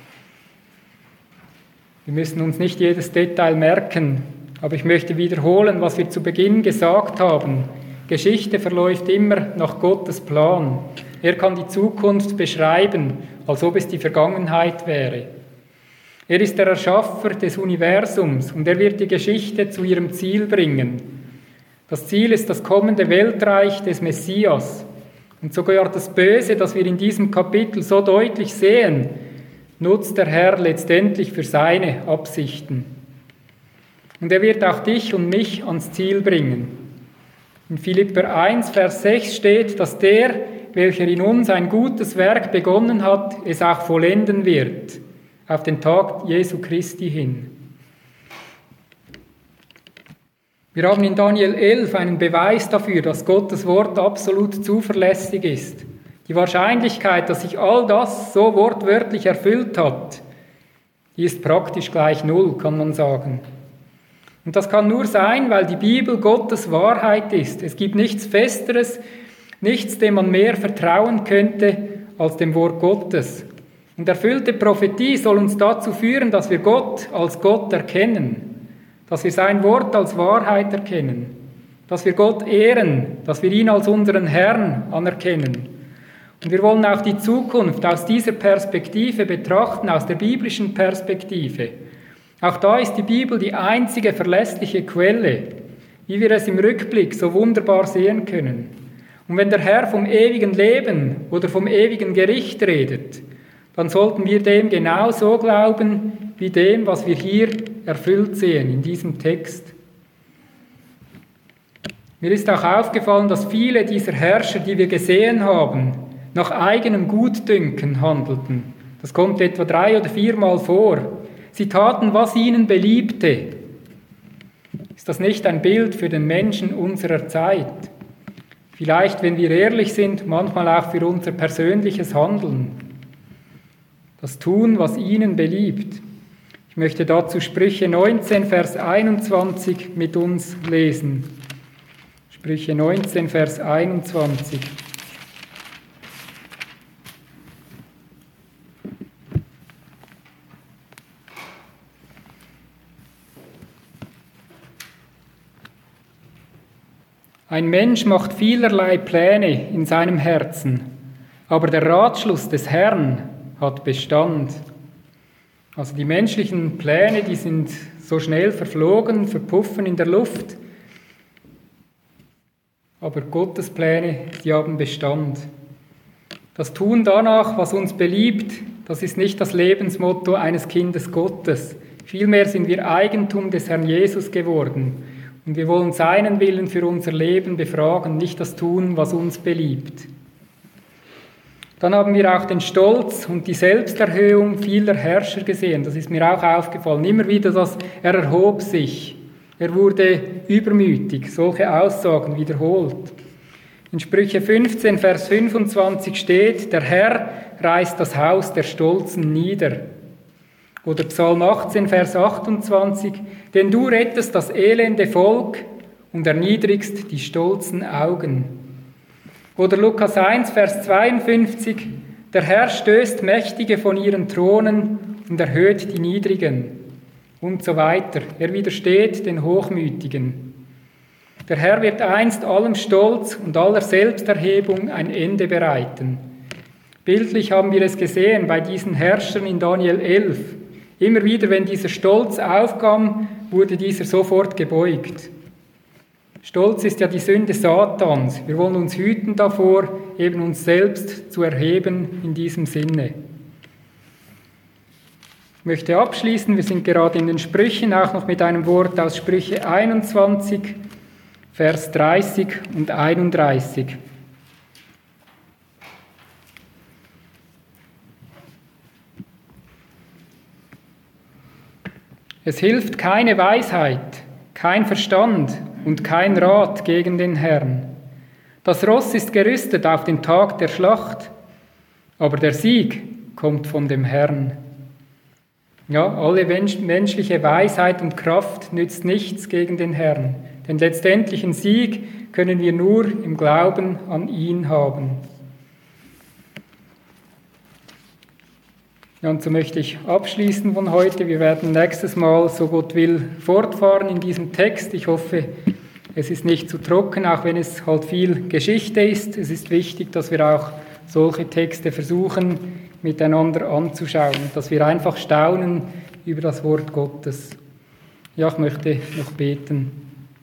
Wir müssen uns nicht jedes Detail merken, aber ich möchte wiederholen, was wir zu Beginn gesagt haben. Geschichte verläuft immer nach Gottes Plan. Er kann die Zukunft beschreiben, als ob es die Vergangenheit wäre. Er ist der Erschaffer des Universums und er wird die Geschichte zu ihrem Ziel bringen. Das Ziel ist das kommende Weltreich des Messias. Und sogar das Böse, das wir in diesem Kapitel so deutlich sehen, nutzt der Herr letztendlich für seine Absichten. Und er wird auch dich und mich ans Ziel bringen. In Philipper eins, Vers sechs steht, dass der, welcher in uns ein gutes Werk begonnen hat, es auch vollenden wird, auf den Tag Jesu Christi hin. Wir haben in Daniel elf einen Beweis dafür, dass Gottes Wort absolut zuverlässig ist. Die Wahrscheinlichkeit, dass sich all das so wortwörtlich erfüllt hat, die ist praktisch gleich null, kann man sagen. Und das kann nur sein, weil die Bibel Gottes Wahrheit ist. Es gibt nichts Festeres, nichts, dem man mehr vertrauen könnte als dem Wort Gottes. Und erfüllte Prophetie soll uns dazu führen, dass wir Gott als Gott erkennen, dass wir sein Wort als Wahrheit erkennen, dass wir Gott ehren, dass wir ihn als unseren Herrn anerkennen. Und wir wollen auch die Zukunft aus dieser Perspektive betrachten, aus der biblischen Perspektive. Auch da ist die Bibel die einzige verlässliche Quelle, wie wir es im Rückblick so wunderbar sehen können. Und wenn der Herr vom ewigen Leben oder vom ewigen Gericht redet, dann sollten wir dem genauso glauben, wie dem, was wir hier erfüllt sehen in diesem Text. Mir ist auch aufgefallen, dass viele dieser Herrscher, die wir gesehen haben, nach eigenem Gutdünken handelten. Das kommt etwa drei oder viermal vor. Sie taten, was ihnen beliebte. Ist das nicht ein Bild für den Menschen unserer Zeit? Vielleicht, wenn wir ehrlich sind, manchmal auch für unser persönliches Handeln. Das Tun, was ihnen beliebt. Ich möchte dazu Sprüche neunzehn, Vers einundzwanzig mit uns lesen. Sprüche neunzehn, Vers einundzwanzig. Ein Mensch macht vielerlei Pläne in seinem Herzen, aber der Ratschluss des Herrn hat Bestand. Also die menschlichen Pläne, die sind so schnell verflogen, verpuffen in der Luft, aber Gottes Pläne, die haben Bestand. Das Tun danach, was uns beliebt, das ist nicht das Lebensmotto eines Kindes Gottes. Vielmehr sind wir Eigentum des Herrn Jesus geworden. Und wir wollen seinen Willen für unser Leben befragen, nicht das tun, was uns beliebt. Dann haben wir auch den Stolz und die Selbsterhöhung vieler Herrscher gesehen. Das ist mir auch aufgefallen. Immer wieder, dass er erhob sich. Er wurde übermütig. Solche Aussagen wiederholt. In Sprüche fünfzehn, Vers fünfundzwanzig steht, der Herr reißt das Haus der Stolzen nieder. Oder Psalm achtzehn, Vers achtundzwanzig, denn du rettest das elende Volk und erniedrigst die stolzen Augen. Oder Lukas eins, Vers zweiundfünfzig, der Herr stößt Mächtige von ihren Thronen und erhöht die Niedrigen. Und so weiter. Er widersteht den Hochmütigen. Der Herr wird einst allem Stolz und aller Selbsterhebung ein Ende bereiten. Bildlich haben wir es gesehen bei diesen Herrschern in Daniel elf. Immer wieder, wenn dieser Stolz aufkam, wurde dieser sofort gebeugt. Stolz ist ja die Sünde Satans. Wir wollen uns hüten davor, eben uns selbst zu erheben in diesem Sinne. Ich möchte abschließen, wir sind gerade in den Sprüchen, auch noch mit einem Wort aus Sprüche einundzwanzig, Vers dreißig und einunddreißig. Es hilft keine Weisheit, kein Verstand und kein Rat gegen den Herrn. Das Ross ist gerüstet auf den Tag der Schlacht, aber der Sieg kommt von dem Herrn. Ja, alle menschliche Weisheit und Kraft nützt nichts gegen den Herrn. Den letztendlichen Sieg können wir nur im Glauben an ihn haben. Ja, und so möchte ich abschließen von heute. Wir werden nächstes Mal, so Gott will, fortfahren in diesem Text. Ich hoffe, es ist nicht zu trocken, auch wenn es halt viel Geschichte ist. Es ist wichtig, dass wir auch solche Texte versuchen, miteinander anzuschauen, dass wir einfach staunen über das Wort Gottes. Ja, ich möchte noch beten.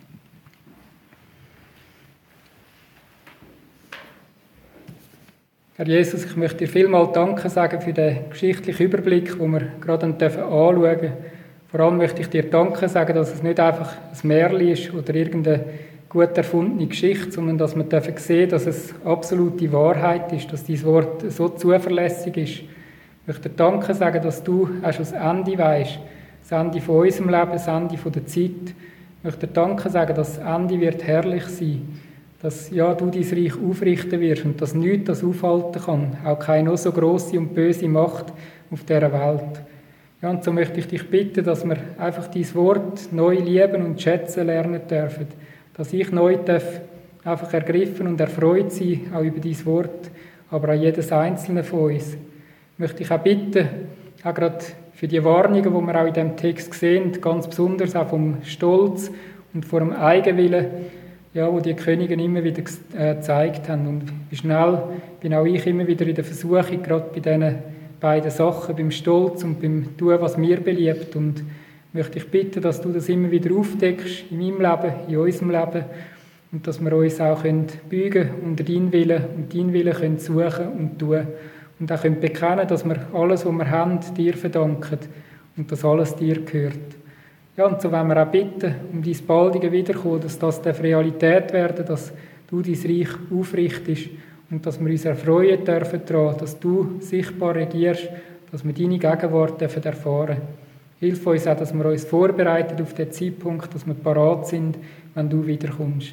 Herr Jesus, ich möchte dir vielmal Danke sagen für den geschichtlichen Überblick, den wir gerade anschauen dürfen. Vor allem möchte ich dir Danke sagen, dass es nicht einfach ein Märchen ist oder irgendeine gut erfundene Geschichte, sondern dass wir dürfen sehen, dass es absolute Wahrheit ist, dass dieses Wort so zuverlässig ist. Ich möchte dir Danke sagen, dass du auch schon das Ende weisst, das Ende von unserem Leben, das Ende von der Zeit. Ich möchte dir Danke sagen, dass das Ende wird herrlich sein, dass ja, du dein Reich aufrichten wirst und dass nichts das aufhalten kann, auch keine noch so grosse und böse Macht auf dieser Welt. Ja, und so möchte ich dich bitten, dass wir einfach dein Wort neu lieben und schätzen lernen dürfen, dass ich neu darf einfach ergriffen und erfreut sein, auch über dein Wort, aber auch jedes einzelne von uns. Ich möchte dich auch bitten, auch gerade für die Warnungen, die wir auch in diesem Text sehen, ganz besonders auch vom Stolz und vor dem Eigenwillen, ja, wo die Könige immer wieder äh, gezeigt haben. Und wie schnell bin auch ich immer wieder in der Versuchung, gerade bei diesen beiden Sachen, beim Stolz und beim Tun, was mir beliebt. Und möchte ich bitten, dass du das immer wieder aufdeckst in meinem Leben, in unserem Leben und dass wir uns auch können beugen unter deinen Willen und deinen Willen können suchen und tun und auch können bekennen, dass wir alles, was wir haben, dir verdanken und dass alles dir gehört. Ja, und so wollen wir auch bitten, um dein baldige Wiederkommen, dass das Realität werden, dass du dein Reich aufrichtest und dass wir uns erfreuen dürfen daran, dass du sichtbar regierst, dass wir deine Gegenwart dürfen erfahren. Hilf uns auch, dass wir uns vorbereiten auf den Zeitpunkt, dass wir parat sind, wenn du wiederkommst.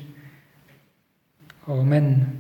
Amen.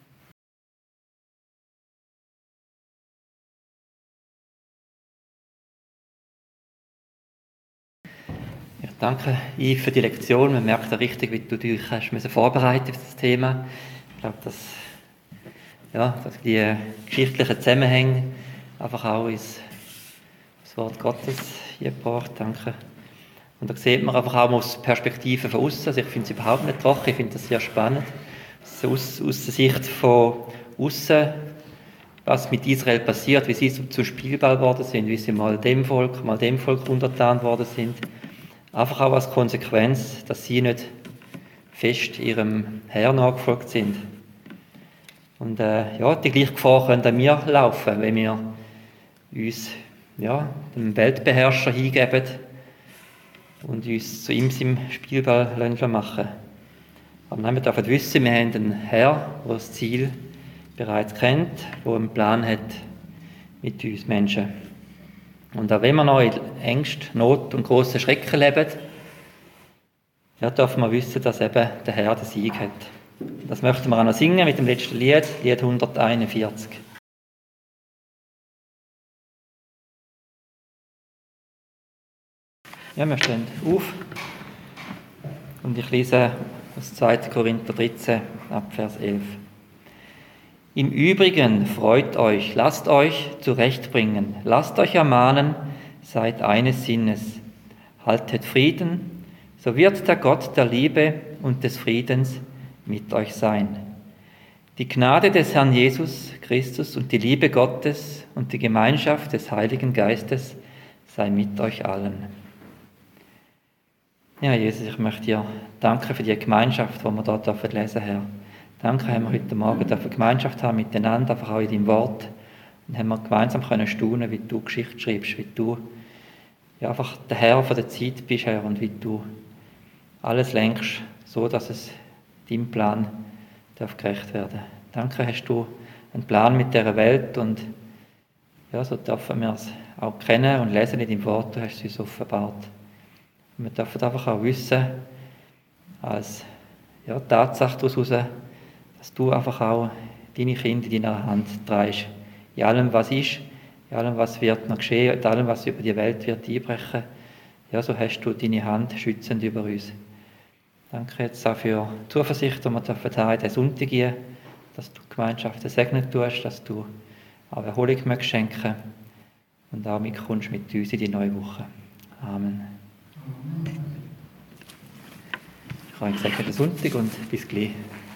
Ja, danke, Yves, für die Lektion. Man merkt ja richtig, wie du dich hast müssen vorbereiten auf das Thema. Ich glaube, dass, ja, dass die geschichtlichen Zusammenhänge einfach auch ins das Wort Gottes hier gebracht. Danke. Und da sieht man einfach auch aus Perspektive von außen. Also ich finde es überhaupt nicht trocken, ich finde das sehr spannend. So aus, aus der Sicht von außen, was mit Israel passiert, wie sie so zu Spielball geworden sind, wie sie mal dem Volk, mal dem Volk untertan worden sind. Einfach auch als Konsequenz, dass sie nicht fest ihrem Herrn nachgefolgt sind. Und äh, ja, die gleiche Gefahr können an mir laufen, wenn wir uns ja, dem Weltbeherrscher hingeben und uns zu ihm seinem Spielball machen. Aber nein, wir dürfen wissen, wir haben einen Herr, der das Ziel bereits kennt, der einen Plan hat mit uns Menschen. Und auch wenn wir noch in Ängst, Not und grossen Schrecken leben, ja, dürfen wir wissen, dass eben der Herr den Sieg hat. Das möchten wir auch noch singen mit dem letzten Lied, Lied hunderteinundvierzig. Ja, wir stehen auf und ich lese aus zweiter Korinther dreizehn, ab Vers elf. Im Übrigen freut euch, lasst euch zurechtbringen, lasst euch ermahnen, seid eines Sinnes, haltet Frieden, so wird der Gott der Liebe und des Friedens mit euch sein. Die Gnade des Herrn Jesus Christus und die Liebe Gottes und die Gemeinschaft des Heiligen Geistes sei mit euch allen. Ja, Jesus, ich möchte dir danken für die Gemeinschaft, die wir dort lesen dürfen, Herr. Danke, haben wir heute Morgen dürfen Gemeinschaft haben miteinander, einfach auch in deinem Wort. Und haben wir gemeinsam können staunen, wie du Geschichte schreibst, wie du ja, einfach der Herr von der Zeit bist, Herr, und wie du alles lenkst, so dass es deinem Plan darf gerecht werden. Danke, hast du einen Plan mit dieser Welt und ja, so dürfen wir es auch kennen und lesen in deinem Wort, du hast es uns offenbart. Und wir dürfen einfach auch wissen, als ja, Tatsache daraus heraus, dass du einfach auch deine Kinder in deiner Hand trägst. In allem, was ist, in allem, was wird noch geschehen, in allem, was über die Welt wird einbrechen. Ja, so hast du deine Hand schützend über uns. Danke jetzt auch für die Zuversicht, die wir dürfen haben in den Sonntag gehen, dass du die Gemeinschaft segnen tust, dass du auch Erholung möchtest schenken und auch mitkommst mit uns in die neue Woche. Amen. Ich habe einen gesegneten Sonntag und bis gleich.